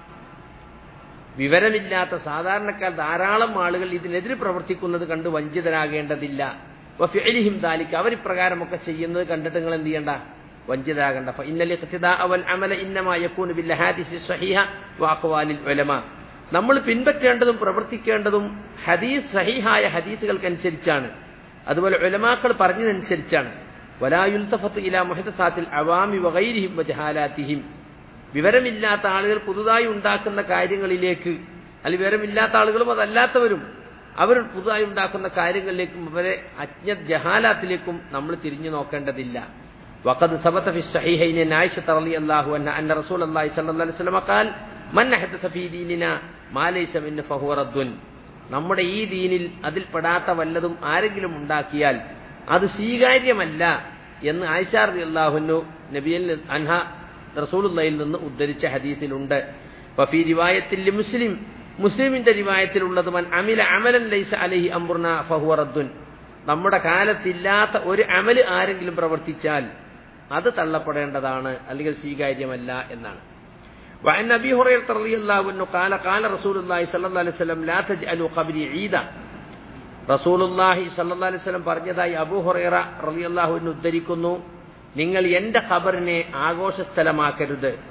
വിവരമില്ലാത്ത സാധാരണക്കാർ ധാരാളം ആളുകൾ ഇതിനെതിരെ പ്രവർത്തിക്കുന്നത് കണ്ട് വഞ്ചിതരാകേണ്ടതില്ല. വഫിഇലിഹിം ദാലിക, അവരിപ്രകാരമൊക്കെ ചെയ്യുന്നത് കണ്ടിട്ട് നിങ്ങൾ എന്ത് ചെയ്യണ്ട, വഞ്ചിതരാകണ്ട. ഫഇന്നൽ ഇഖ്തിദാഅ വൽ അമല ഇന്നമാ യകൂനു ബിൽ ഹദീസി സ്വഹീഹ വഅഖ്വാലിൽ ഉലമാ. നമ്മൾ പിൻപറ്റേണ്ടതും പ്രവർത്തിക്കേണ്ടതും ഹദീസ് സഹീഹായ ഹദീസുകൾക്കനുസരിച്ചാണ്, അതുപോലെ ഉലമാക്കൾ പറഞ്ഞതനുസരിച്ചാണ്. വലാ യുൽതഫതു ഇലാ മുഹദസാത്തിൽ അവാമി വഗൈരിഹിം വജഹാലാതിഹിം. വിവരമില്ലാത്ത ആളുകൾ പുതുതായി ഉണ്ടാക്കുന്ന കാര്യങ്ങളിലേക്ക്, അല്ലെങ്കിൽ വിവരമില്ലാത്ത ആളുകളും അതല്ലാത്തവരും അവർ പുതുതായി ഉണ്ടാക്കുന്ന കാര്യങ്ങളിലേക്കും അവരെ ജഹാലാത്തിലേക്കും നമ്മൾ തിരിഞ്ഞു നോക്കേണ്ടതില്ല. വഖദ് സബത ഫി സ്വഹീഹൈൻ അൻ ആയിഷ റളിയല്ലാഹു അൻഹ അന്ന റസൂലുള്ളാഹി സ്വല്ലല്ലാഹു അലൈഹി വസല്ലം ഖാൽ മൻ അഹദസ ഫീ ദീനിനാ മാ ലൈസ മിൻഹു ഫഹുവ റദ്ദുൻ. നമ്മുടെ ഈ ദീനിൽ അതിൽ പെടാത്ത വല്ലതും ആരെങ്കിലും ഉണ്ടാക്കിയാൽ അത് സ്വീകാര്യമല്ല എന്ന് ആയിഷ റളിയല്ലാഹു നബിയിൽ അൻഹ റസൂലുള്ളാഹിയിൽ നിന്ന് ഉദ്ധരിച്ച ഹദീസിലുണ്ട്. വഫീ റിവായത്തിൽ മുസ്ലിം, മുസ്ലിമിന്റെ റിവായത്തിലുള്ളത് മൻ അമില അമലൻ ലൈസ അലൈഹി അംറുനാ ഫഹുവ റദ്ദുൻ. നമ്മുടെ കാലത്തില്ലാത്ത ഒരു അമൽ ആരെങ്കിലും പ്രവർത്തിച്ചാൽ അത് തള്ളപ്പെടേണ്ടതാണ്, അല്ലെങ്കിൽ സ്വീകാര്യമല്ല എന്നാണ്. وعن أبي هريرة رضي الله عنه قال قال رسول الله صلى الله عليه وسلم لا تجعلوا قبري عيدا. റസൂലുള്ളാഹി സ്വല്ലല്ലാഹു അലൈഹി വസല്ലം പറഞ്ഞതായി അബൂ ഹുറൈറ റളിയല്ലാഹു അൻഹു ഉദ്ധരിക്കുന്നു, നിങ്ങൾ എന്റെ ഖബറിനെ ആഘോഷ സ്ഥലമാക്കരുത്.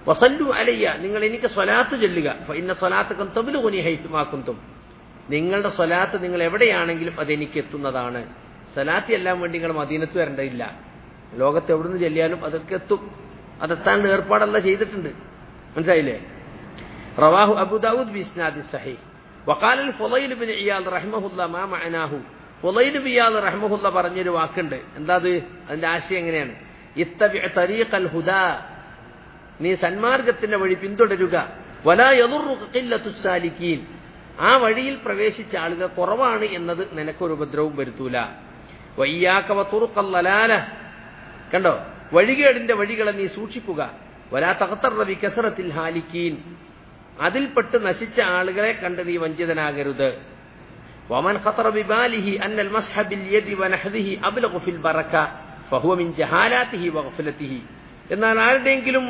വസല്ലു അലയ്യ, നിങ്ങൾ എനിക്ക് സ്വലാത്ത് ചൊല്ലുക. ഫഇന്ന സ്വലാത്തക്കും തബ്ലുഗുനി ഹൈസുമാ കുന്തും, നിങ്ങളുടെ സ്വലാത്ത് നിങ്ങൾ എവിടെയാണെങ്കിലും അതെനിക്ക് എത്തുന്നതാണ്. സ്വലാത്തി എല്ലാം വേണ്ടി നിങ്ങൾ മദീനത്ത് വരേണ്ടതില്ല, ലോകത്ത് എവിടുന്ന് ചെല്ലിയാലും അതൊക്കെ എത്തും. അതെത്താൻ ഏർപ്പാടല്ല ചെയ്തിട്ടുണ്ട്. മനസ്സിലായില്ലേ? റവാഹു അബൂ ദാവൂദ് ബിസ്നാദി സഹീഹ്. വഖാല ഫുളൈൽ ഇബ്നു ഇയാദ് റഹിമഹുല്ലാ മാ മഅനാഹു, ഫുളൈൽ ഇബ്നു ഇയാദ് റഹിമഹുല്ലാ പറഞ്ഞൊരു വാക്കുണ്ട്. എന്താ അത്? അതിന്റെ ആശയം എങ്ങനെയാണ്? ഇത്തബിഅ തരീഖൽ ഹുദാ, നീ സന്മാർഗത്തിന്റെ വഴി പിന്തുടരുക. വലാ യദുറുക ഖില്ലത്തുസ് സാലികീൻ, ആ വഴിയിൽ പ്രവേശിച്ച ആളുകൾ കുറവാണ് എന്നത് നിനക്കൊരു ഉപദ്രവവും വരുത്തൂല. വയ്യാക വതുറുഖൽ ലലാല, കണ്ടോ, വഴികേടിന്റെ വഴികളെ നീ സൂക്ഷിക്കുക. വലാ തഖ്തറ ബികസറത്തിൽ ഹാലികീൻ, അതിൽപ്പെട്ട് നശിച്ച ആളുകളെ കണ്ട് നീ വഞ്ചിതനാകരുത്. വമൻ ഖതറ ബിബാലിഹി അന്നൽ മസ്ഹ ബിൽ യദി വനഹ്ദിഹി അബ്ലഗു ഫിൽ ബറക ഫഹുവ മിൻ ജഹാലാതിഹി വഗ്ഫലതിഹി. എന്നാൽ ആരുടെയെങ്കിലും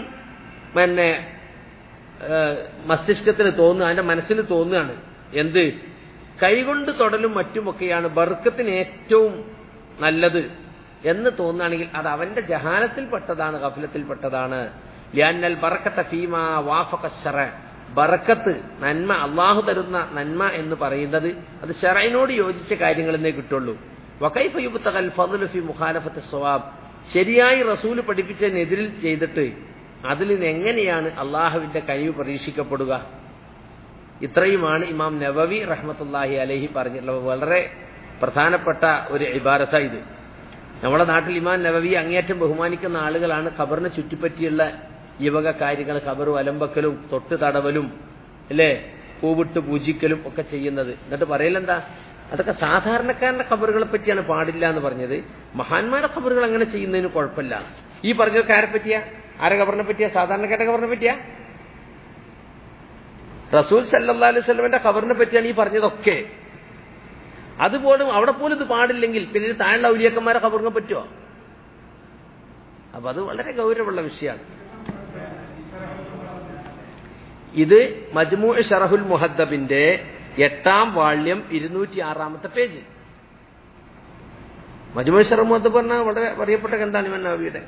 മസ്തിഷ്കത്തിന് തോന്നുക, അതിന്റെ മനസ്സിന് തോന്നുകയാണ് എന്ത്, കൈകൊണ്ട് തൊടലും മറ്റുമൊക്കെയാണ് ബർക്കത്തിന് ഏറ്റവും നല്ലത് എന്ന് തോന്നുകയാണെങ്കിൽ അത് അവന്റെ ജഹാലത്തിൽപ്പെട്ടതാണ്, ഗഫലത്തിൽപ്പെട്ടതാണ്. ലിഅന്നൽ ബറക്കത ഫീമാ വാഫഖ ശറഅ, ബറക്കത്ത് നന്മ, അള്ളാഹു തരുന്ന നന്മ എന്ന് പറയുന്നത് അത് ശറഇനോട് യോജിച്ച കാര്യങ്ങളെന്നേ കിട്ടുള്ളൂ. വകൈഫ യുബ്തഗൽ ഫദ്ലു ഫി മുഖാലഫത്തി സ്വവാബ്, ശരിയായി റസൂല് പഠിപ്പിച്ചതിനെതിരിൽ ചെയ്തിട്ട് അതിൽ നിന്ന് എങ്ങനെയാണ് അള്ളാഹുവിന്റെ കഴിവ് പരീക്ഷിക്കപ്പെടുക? ഇത്രയുമാണ് ഇമാം നവവി റഹ്മത്തുള്ളാഹി അലൈഹി പറഞ്ഞിട്ടുള്ള വളരെ പ്രധാനപ്പെട്ട ഒരു ഇബാറത്ത ഇത്. നമ്മുടെ നാട്ടിൽ ഇമാം നവവി അങ്ങേയറ്റം ബഹുമാനിക്കുന്ന ആളുകളാണ് ഖബറിനെ ചുറ്റിപ്പറ്റിയുള്ള ഈ വക കാര്യങ്ങൾ, ഖബർ വലമ്പക്കലും തൊട്ട് തടവലും അല്ലേ, പൂവിട്ട് പൂജിക്കലും ഒക്കെ ചെയ്യുന്നത്. എന്നിട്ട് പറയലെന്താ, അതൊക്കെ സാധാരണക്കാരന്റെ ഖബറുകളെ പറ്റിയാണ് പാടില്ല എന്ന് പറഞ്ഞത്. മഹാന്മാരുടെ ഖബറുകൾ അങ്ങനെ ചെയ്യുന്നതിന് കുഴപ്പമില്ല. ഈ പറഞ്ഞതൊക്കെ ആരെ പറ്റിയാ? ആരെ ഖബറിനെ പറ്റിയാ? സാധാരണക്കാരുടെ ഖബറിനെ പറ്റിയാ? റസൂൽ സല്ലല്ലാഹു അലൈഹി വസല്ലമയുടെ ഖബറിനെ പറ്റിയാണ് ഈ പറഞ്ഞതൊക്കെ. അതുപോലും അവിടെ പോലും ഇത് പാടില്ലെങ്കിൽ പിന്നെ താഴെ ഔലിയാക്കന്മാരെ ഖബറിനെ പറ്റുമോ? അപ്പൊ അത് വളരെ ഗൗരവമുള്ള വിഷയമാണ്. ഇത് മജ്മൂ' ശറഹുൽ മുഹദ്ദബിന്റെ 8ാം വാള്യം 206ാമത്തെ പേജ്. മജ്മൂ' ശറഹുൽ മുഹദ്ദബ് പറഞ്ഞാൽ വളരെ അറിയപ്പെട്ട ഗ്രന്ഥാണ് ഇമാം നവവിയുടെ.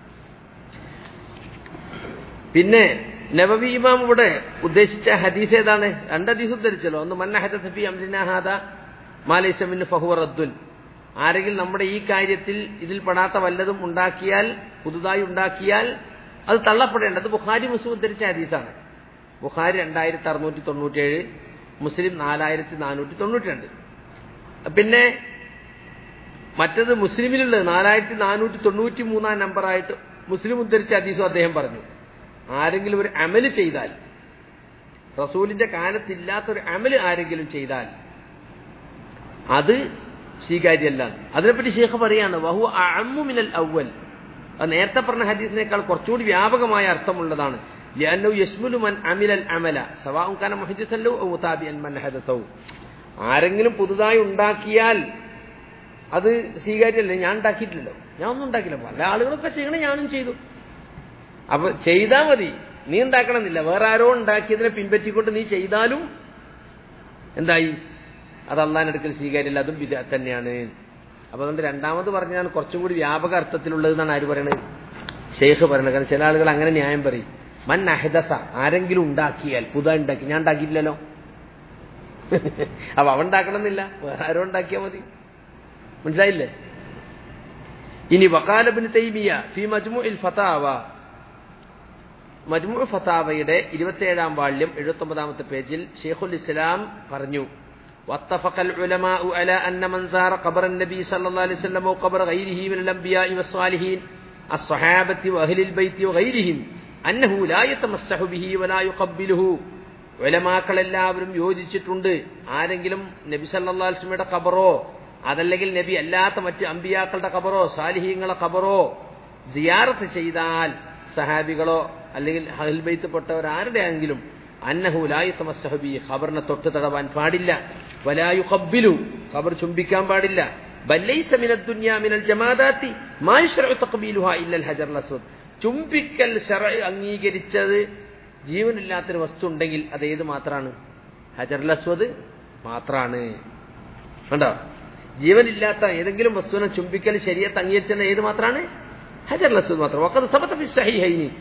പിന്നെ നവവി ഇമാം ഇവിടെ ഉദ്ദേശിച്ച ഹദീസ് ഏതാണ്? 2 ഹദീസ് ഉദ്ധരിച്ചല്ലോ. ഒന്ന് മൻ ഹദസ ഫീ അംരിനാ ഹാദാ മാ ലൈസ മിൻഹു ഫഹുവ റദ്ദുൻ, ആരെങ്കിലും നമ്മുടെ ഈ കാര്യത്തിൽ ഇതിൽ പെടാത്ത വല്ലതും ഉണ്ടാക്കിയാൽ, പുതുതായി ഉണ്ടാക്കിയാൽ അത് തള്ളപ്പെടേണ്ടത്. ബുഖാരി മുസ്ലിം ഉദ്ധരിച്ച ഹദീസാണ്. ബുഖാരി 2697, മുസ്ലിം 4492. പിന്നെ മറ്റത് മുസ്ലിമിലുള്ളത് 4493 നമ്പറായിട്ട് മുസ്ലിം ഉദ്ധരിച്ച ഹദീസും അദ്ദേഹം പറഞ്ഞു. ആരെങ്കിലും ഒരു അമല് ചെയ്താൽ, റസൂലിന്റെ കാലത്തില്ലാത്തൊരു അമല് ആരെങ്കിലും ചെയ്താൽ അത് സ്വീകാര്യമല്ല. അതിനെപ്പറ്റി ശൈഖ് പറയാണ് വഹു അഅമ്മു മിനൽ അവ്വൽ, അത് നേരത്തെ പറഞ്ഞ ഹദീസിനേക്കാൾ കുറച്ചുകൂടി വ്യാപകമായ അർത്ഥമുള്ളതാണ്. ലിഅന്നഹു യശ്മുലു മൻ അമിലൽ അമല സവാഉൻ കാന മുഹദ്ദിസൻ ലൗ ഔ താബിഅൻ മൻ ഹദസഹു. ആരെങ്കിലും പുതുതായി ഉണ്ടാക്കിയാൽ അത് സ്വീകാര്യമല്ല. ഞാൻ ഉണ്ടാക്കിയിട്ടില്ലല്ലോ, ഞാൻ ഒന്നും ഉണ്ടാക്കില്ല. പല ആളുകളൊക്കെ ചെയ്യണം, ഞാനും ചെയ്തു. അപ്പൊ ചെയ്താൽ മതി, നീ ഉണ്ടാക്കണമെന്നില്ല. വേറെ ആരോ ഉണ്ടാക്കിയതിനെ പിൻപറ്റിക്കൊണ്ട് നീ ചെയ്താലും എന്തായി? അത് അള്ളാഹിന്റെ അടുക്കൽ സ്വീകാര്യമല്ല, അതും ബിദ്അത്ത് തന്നെയാണ്. അപ്പൊ അതുകൊണ്ട് രണ്ടാമത് പറഞ്ഞാൽ കുറച്ചും കൂടി വ്യാപക അർത്ഥത്തിലുള്ളതെന്നാണ് ആര് പറയണത്? ശൈഖ് പറയണത്. കാരണം ചില ആളുകൾ അങ്ങനെ ന്യായം പറയും. മൻ അഹ്ദസ, ആരെങ്കിലും ഉണ്ടാക്കിയാൽ, പുതുതായി ഉണ്ടാക്കി, ഞാൻ ഉണ്ടാക്കിയില്ലല്ലോ. അപ്പൊ അവൻ ഉണ്ടാക്കണമെന്നില്ല, വേറെ ആരോ ഉണ്ടാക്കിയാൽ മതി. മനസ്സിലായില്ലേ? ഇനി വഖാല ഇബ്നു തൈമിയ്യ ഫീ മജ്മൂഇൽ ഫതാവ, മജ്മൂ' ഫതാവയുടെ 27ാം വാള്യം 79ാമത്തെ പേജിൽ ശൈഖുൽ ഇസ്ലാം പറഞ്ഞു, വത്തഫഖൽ ഉലമാഉ അലാ അന്ന മൻ സാറ ഖബറൻ നബി സല്ലല്ലാഹു അലൈഹി വസല്ലം വ ഖബറ ഗൈരിഹി മിനൽ അംബിയാഇ വസ്സാലിഹീൻ അസ്സഹാബത്തി വഅഹ്ലിൽ ബൈത്തി വഗൈരിഹിം അന്നഹു ലാ യതമസ്സഹു ബിഹി വലാ യുഖബ്ബിലുഹു. ഉലമാക്കളെല്ലാവരും യോജിച്ചിട്ടുണ്ട്, ആരെങ്കിലും നബി സല്ലല്ലാഹു അലൈഹി വസല്ലമയുടെ ഖബറോ അതല്ലെങ്കിൽ നബി അല്ലാത്ത മറ്റ് അമ്പിയാക്കളുടെ ഖബറോ സാലിഹീങ്ങളുടെ ഖബറോ സിയാറത്ത് ചെയ്താൽ, സഹാബികളോ അല്ലെങ്കിൽ അഹ്ലുൽ ബൈത്ത്പ്പെട്ടവർ ആരുടെയെങ്കിലും, അന്നഹു ലാ യതമസ്സഹു ബിഹി, ഖബറിനെ തൊട്ട് തടവാൻ പാടില്ല. വലാ യുഖബ്ബിലു, ഖബർ ചുംബിക്കാൻ പാടില്ല. ബൽ ലൈസ മിനദ് ദുനിയാ മിനൽ ജമാദാത്തി മാ യശ്റഉ തഖ്ബീലുഹാ ഇല്ലൽ ഹജറുൽ അസ്വദ്. ചുംബിക്കൽ ശറഅ് അംഗീകരിച്ചത് ജീവനില്ലാത്തൊരു വസ്തു ഉണ്ടെങ്കിൽ അത് ഏത് മാത്രമാണ്? ഹജറുൽ അസ്വദ് മാത്രമാണ്. കണ്ടോ? ജീവനില്ലാത്ത ഏതെങ്കിലും വസ്തുവിനെ ചുംബിക്കൽ ശരീഅത്ത് അംഗീകരിച്ചത് ഏത് മാത്രമാണ്? ഹജറുൽ അസ്വദ് മാത്രം. വഖദ് സബത ഫി സ്വഹീഹൈനി,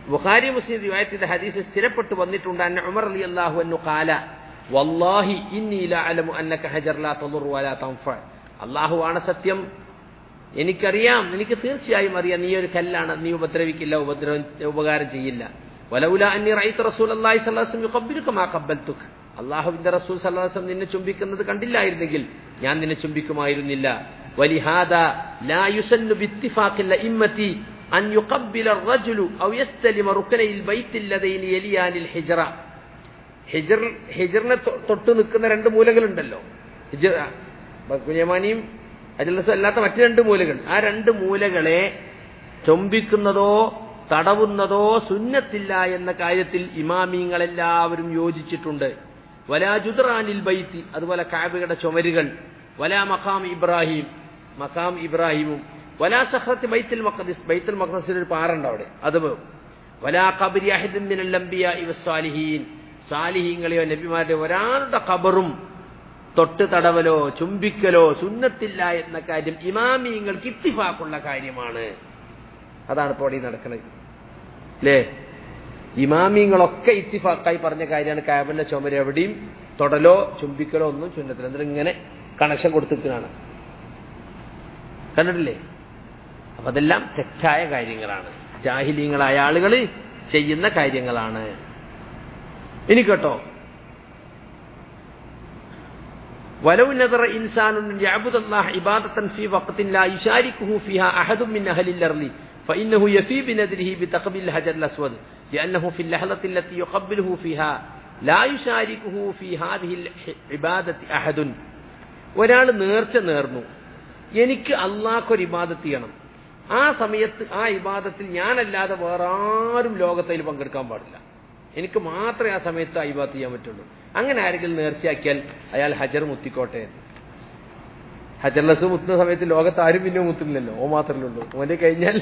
ബുഖാരി മുസ്ലിം റിവായത്തിന്റെ ഹദീസ് സ്ഥിരപ്പെട്ടു വന്നിട്ടുണ്ട്. അന്ന ഉമർ റളിയല്ലാഹു അൻഹു ഖാല വല്ലാഹി ഇന്നി ലഅലമു അന്നക ഹജർ ലാ തദുർ വലാ തൻഫ. അല്ലാഹുവാണ് സത്യം, എനിക്കറിയാം, എനിക്ക് തീർച്ചയായും അറിയാം, നീ ഒരു കല്ലാണ്, നീ ഉപദ്രവിക്കില്ല, ഉപകാരം ചെയ്യില്ല. വലൗല അന്നി റഅയ്തു റസൂലല്ലാഹി സ്വല്ലല്ലാഹു അലൈഹി വസല്ലം യുഖബ്ബിലുക മാ ഖബ്ബൽതുക. അല്ലാഹുവിന്റെ റസൂൽ സ്വല്ലല്ലാഹു അലൈഹി വസല്ലം നിന്നെ ചുംബിക്കുന്നത് കണ്ടില്ലായിരുന്നെങ്കിൽ ഞാൻ നിന്നെ ചുംബിക്കുമായിരുന്നില്ല. വലിഹാദാ ലാ യുസന്നു ബിഇത്തിഫാഖിൽ അഇമ്മതി അൻ യുഖബ്ബില അർറജുലു ഔ യസ്തലിമ റുക്നയിൽ ബൈത്തിൽ ലദൈനി യലിയാനിൽ ഹിജ്റ. ഹിജ്റിനെ തൊട്ട് നിൽക്കുന്ന രണ്ട് മൂലകളുണ്ടല്ലോ, യമാനിയും അജലസും അല്ലാത്ത മറ്റു രണ്ട് മൂലകൾ. ആ രണ്ട് മൂലകളെ ചുംബിക്കുന്നതോ തടവുന്നതോ സുന്നത്തില്ല എന്ന കാര്യത്തിൽ ഇമാമിങ്ങളെല്ലാവരും യോജിച്ചിട്ടുണ്ട്. വലാ ജുദ്റാനിൽ ബൈത്തി, അതുപോലെ കഅബയുടെ ചുമരുകൾ, വലാ മഖാം ഇബ്രാഹിമും, വലാ സഖ്റത്തി ബൈത്തുൽ മഖ്ദിസ്, ബൈത്തുൽ മഖ്ദിസിൽ ഒരു പാറണ്ട് അവിടെ, അതും, വലാ ഖബ്രി അഹദിൻ മിനൽ അംബിയാഇ വസ്സാലിഹീൻ, സാലിഹീങ്ങളെയോ നബിമാരുടെ ഒരാളുടെ ഖബറും തൊട്ട് തടവലോ ചുംബിക്കലോ സുന്നത്തില്ല എന്ന കാര്യം ഇമാമിങ്ങൾക്ക് ഇത്തിഫാഖുള്ള കാര്യമാണ്. അതാണ് ഇപ്പോൾ ഇവിടെ നടക്കുന്നത് അല്ലേ? ഇമാമിങ്ങളൊക്കെ ഇത്തിഫാഖായി പറഞ്ഞ കാര്യമാണ് കഅബയുടെ ചുമര് എവിടെയും തൊടലോ ചുംബിക്കലോ ഒന്നും സുന്നത്തില്ല. എന്നിട്ട് ഇങ്ങനെ കണക്ഷൻ കൊടുത്തിരിക്കുന്നതാണ്, കണ്ടിട്ടില്ലേ? അപ്പൊ അതെല്ലാം തെറ്റായ കാര്യങ്ങളാണ്, ജാഹിലീങ്ങളായ ആളുകൾ ചെയ്യുന്ന കാര്യങ്ങളാണ്. ഇനി കേട്ടോ, വലൗ നദറ ഇൻസാനുൻ യഅബുദുല്ലാഹ ഇബാദതൻ ഫീ വഖ്തിൻ ലാ യുശാരികുഹു ഫീഹാ അഹദുൻ മിൻ അഹ്ലിൽ അർളി ഫഇന്നഹു യഫീ ബിനദ്രിഹി ബിതഖബീൽ ഹജറിൽ അസ്വദ് ലിഅന്നഹു ഫിൽ ലഹ്ളത്തി അല്ലത്തി യുഖബ്ബിലുഹു ഫീഹാ ലാ യുശാരികുഹു ഫീ ഹാദിഹിൽ ഇബാദത്തി അഹദുൻ. ഒരാൾ നേർച്ച നേർന്നു, എനിക്ക് അള്ളാഹ്ക്കൊരു ഇബാദത്ത് ചെയ്യണം, ആ സമയത്ത് ആ ഇബാദത്തിൽ ഞാനല്ലാതെ വേറെ ആരും ലോകത്തിൽ പങ്കെടുക്കാൻ പാടില്ല, എനിക്ക് മാത്രമേ ആ സമയത്ത് ആ ഇബാദത്ത് ചെയ്യാൻ പറ്റുള്ളൂ. അങ്ങനെ ആരെങ്കിലും നേർച്ചയാക്കിയാൽ അയാൾ ഹജർ മുത്തിക്കോട്ടെ. ഹജർലസ് മുത്തുന്ന സമയത്ത് ലോകത്ത് ആരും പിന്നെ മുത്തുന്നില്ലല്ലോ, ഓ മാത്രമല്ലേ ഉള്ളൂ. ഓന്റെ കഴിഞ്ഞാൽ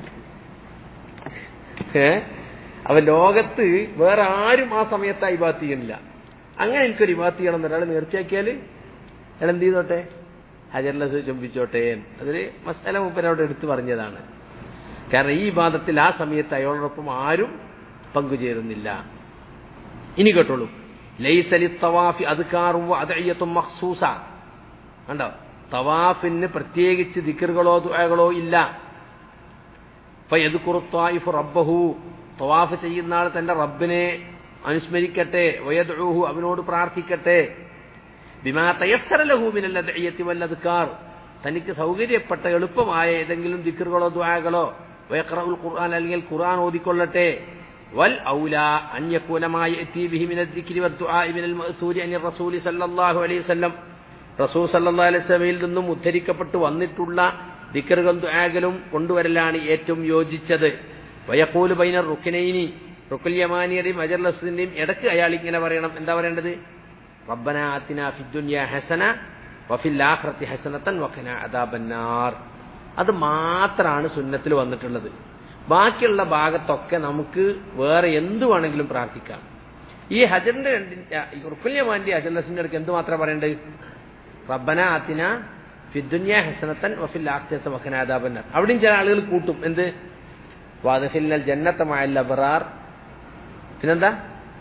അവൻ ലോകത്ത് വേറെ ആരും ആ സമയത്ത് ആ ഇബാദത്ത് ചെയ്യുന്നില്ല. അങ്ങനെ എനിക്കൊരു ഇബാദത്ത് ചെയ്യണം എന്നൊരാൾ നേർച്ചയാക്കിയാൽ അയാൾ എന്ത് ചെയ്തോട്ടെ? ഹജർലസ് ചുംബിച്ചോട്ടെ. അതൊരു മസ്അല മൂപ്പനോട് എടുത്തു പറഞ്ഞതാണ്. കാരണം ഈ ഇബാദത്തിൽ ആ സമയത്ത് അയാളോടൊപ്പം ആരും പങ്കുചേരുന്നില്ല. ഇനി കേട്ടോളൂ, ലൈസ ലിത്തവാഫി അദ്കാറും വഅദഇയത്തും മഖ്സൂസ. കണ്ടോ, തവാഫിന് പ്രത്യേകിച്ച് ദിക്റുകളോ ദുആകളോ ഇല്ല. ഫയദ്കുറു ത്വായിഫു റബ്ബഹു, തവാഫ് ചെയ്യുന്ന ആൾ തന്റെ റബ്ബിനെ അനുസ്മരിക്കട്ടെ, വയദ്ഉഹു, അവനോട് പ്രാർത്ഥിക്കട്ടെ, ബിമാ തയസ്സറ ലഹു മിനൽ അദ്ഇയത്തി വൽ അദ്കാർ, തനിക്ക് സൗകര്യപ്പെട്ട എളുപ്പമായ ഏതെങ്കിലും ദിക്റുകളോ ദുആകളോ, വയഖറഉൽ ഖുർആൻ, അല്ലെങ്കിൽ ഖുർആൻ ഓതിക്കൊള്ളട്ടെ. വൽ ഔലാ അൻ യകൂന മാ യഅതി ബിഹി മിനൽ ദിക്രി വദ്ദുആഇ മിനൽ മഅ്സൂരി അനി റസൂൽ സല്ലല്ലാഹു അലൈഹി വസല്ലം, റസൂൽ സല്ലല്ലാഹു അലൈഹി വസല്ലമയിൽ നിന്നും ഉദ്ധരിക്കപ്പെട്ടു വന്നിട്ടുള്ള ദിക്റുകളും ദുആകളും കൊണ്ടുവരലാണ് ഏറ്റവും യോജിച്ചത്. വയഖൂലു ബൈന റുക്നൈനി, റുക്കുൽ യമാനിയുടെയും ഹജറുൽ അസ്വദിന്റെയും ഇടയ്ക്ക് അയാൾ ഇങ്ങനെ പറയണം. എന്താ പറയേണ്ടത്? റബ്ബനാ ആതിനാ ഫിദ്ദുനിയാ ഹസന വഫിൽ ആഖിറതി ഹസനതൻ വഖിനാ അദാബന്നാർ. അത് മാത്രമാണ് സുന്നത്തിൽ വന്നിട്ടുള്ളത്. ബാക്കിയുള്ള ഭാഗത്തൊക്കെ നമുക്ക് വേറെ എന്തു വേണമെങ്കിലും പ്രാർത്ഥിക്കാം. ഈ ഹജറിന്റെ റുക്കുൽ യമാനിന്റെ ഹജറുൽ അസ്വദിന്റെ ഇടയ്ക്ക് എന്ത് മാത്രം പറയേണ്ടത്? റബ്ബനാ ആതിനാ ഫിദ്ദുനിയാ ഹസനതൻ വഫിൽ ആഖിറതി വഖിനാ അദാബന്നാർ. അവിടെയും ചില ആളുകൾ കൂട്ടും, എന്ത്? വഅദ്ഖിൽനൽ ജന്നത മഅൽ അബ്റാർ. പിന്നെന്താ?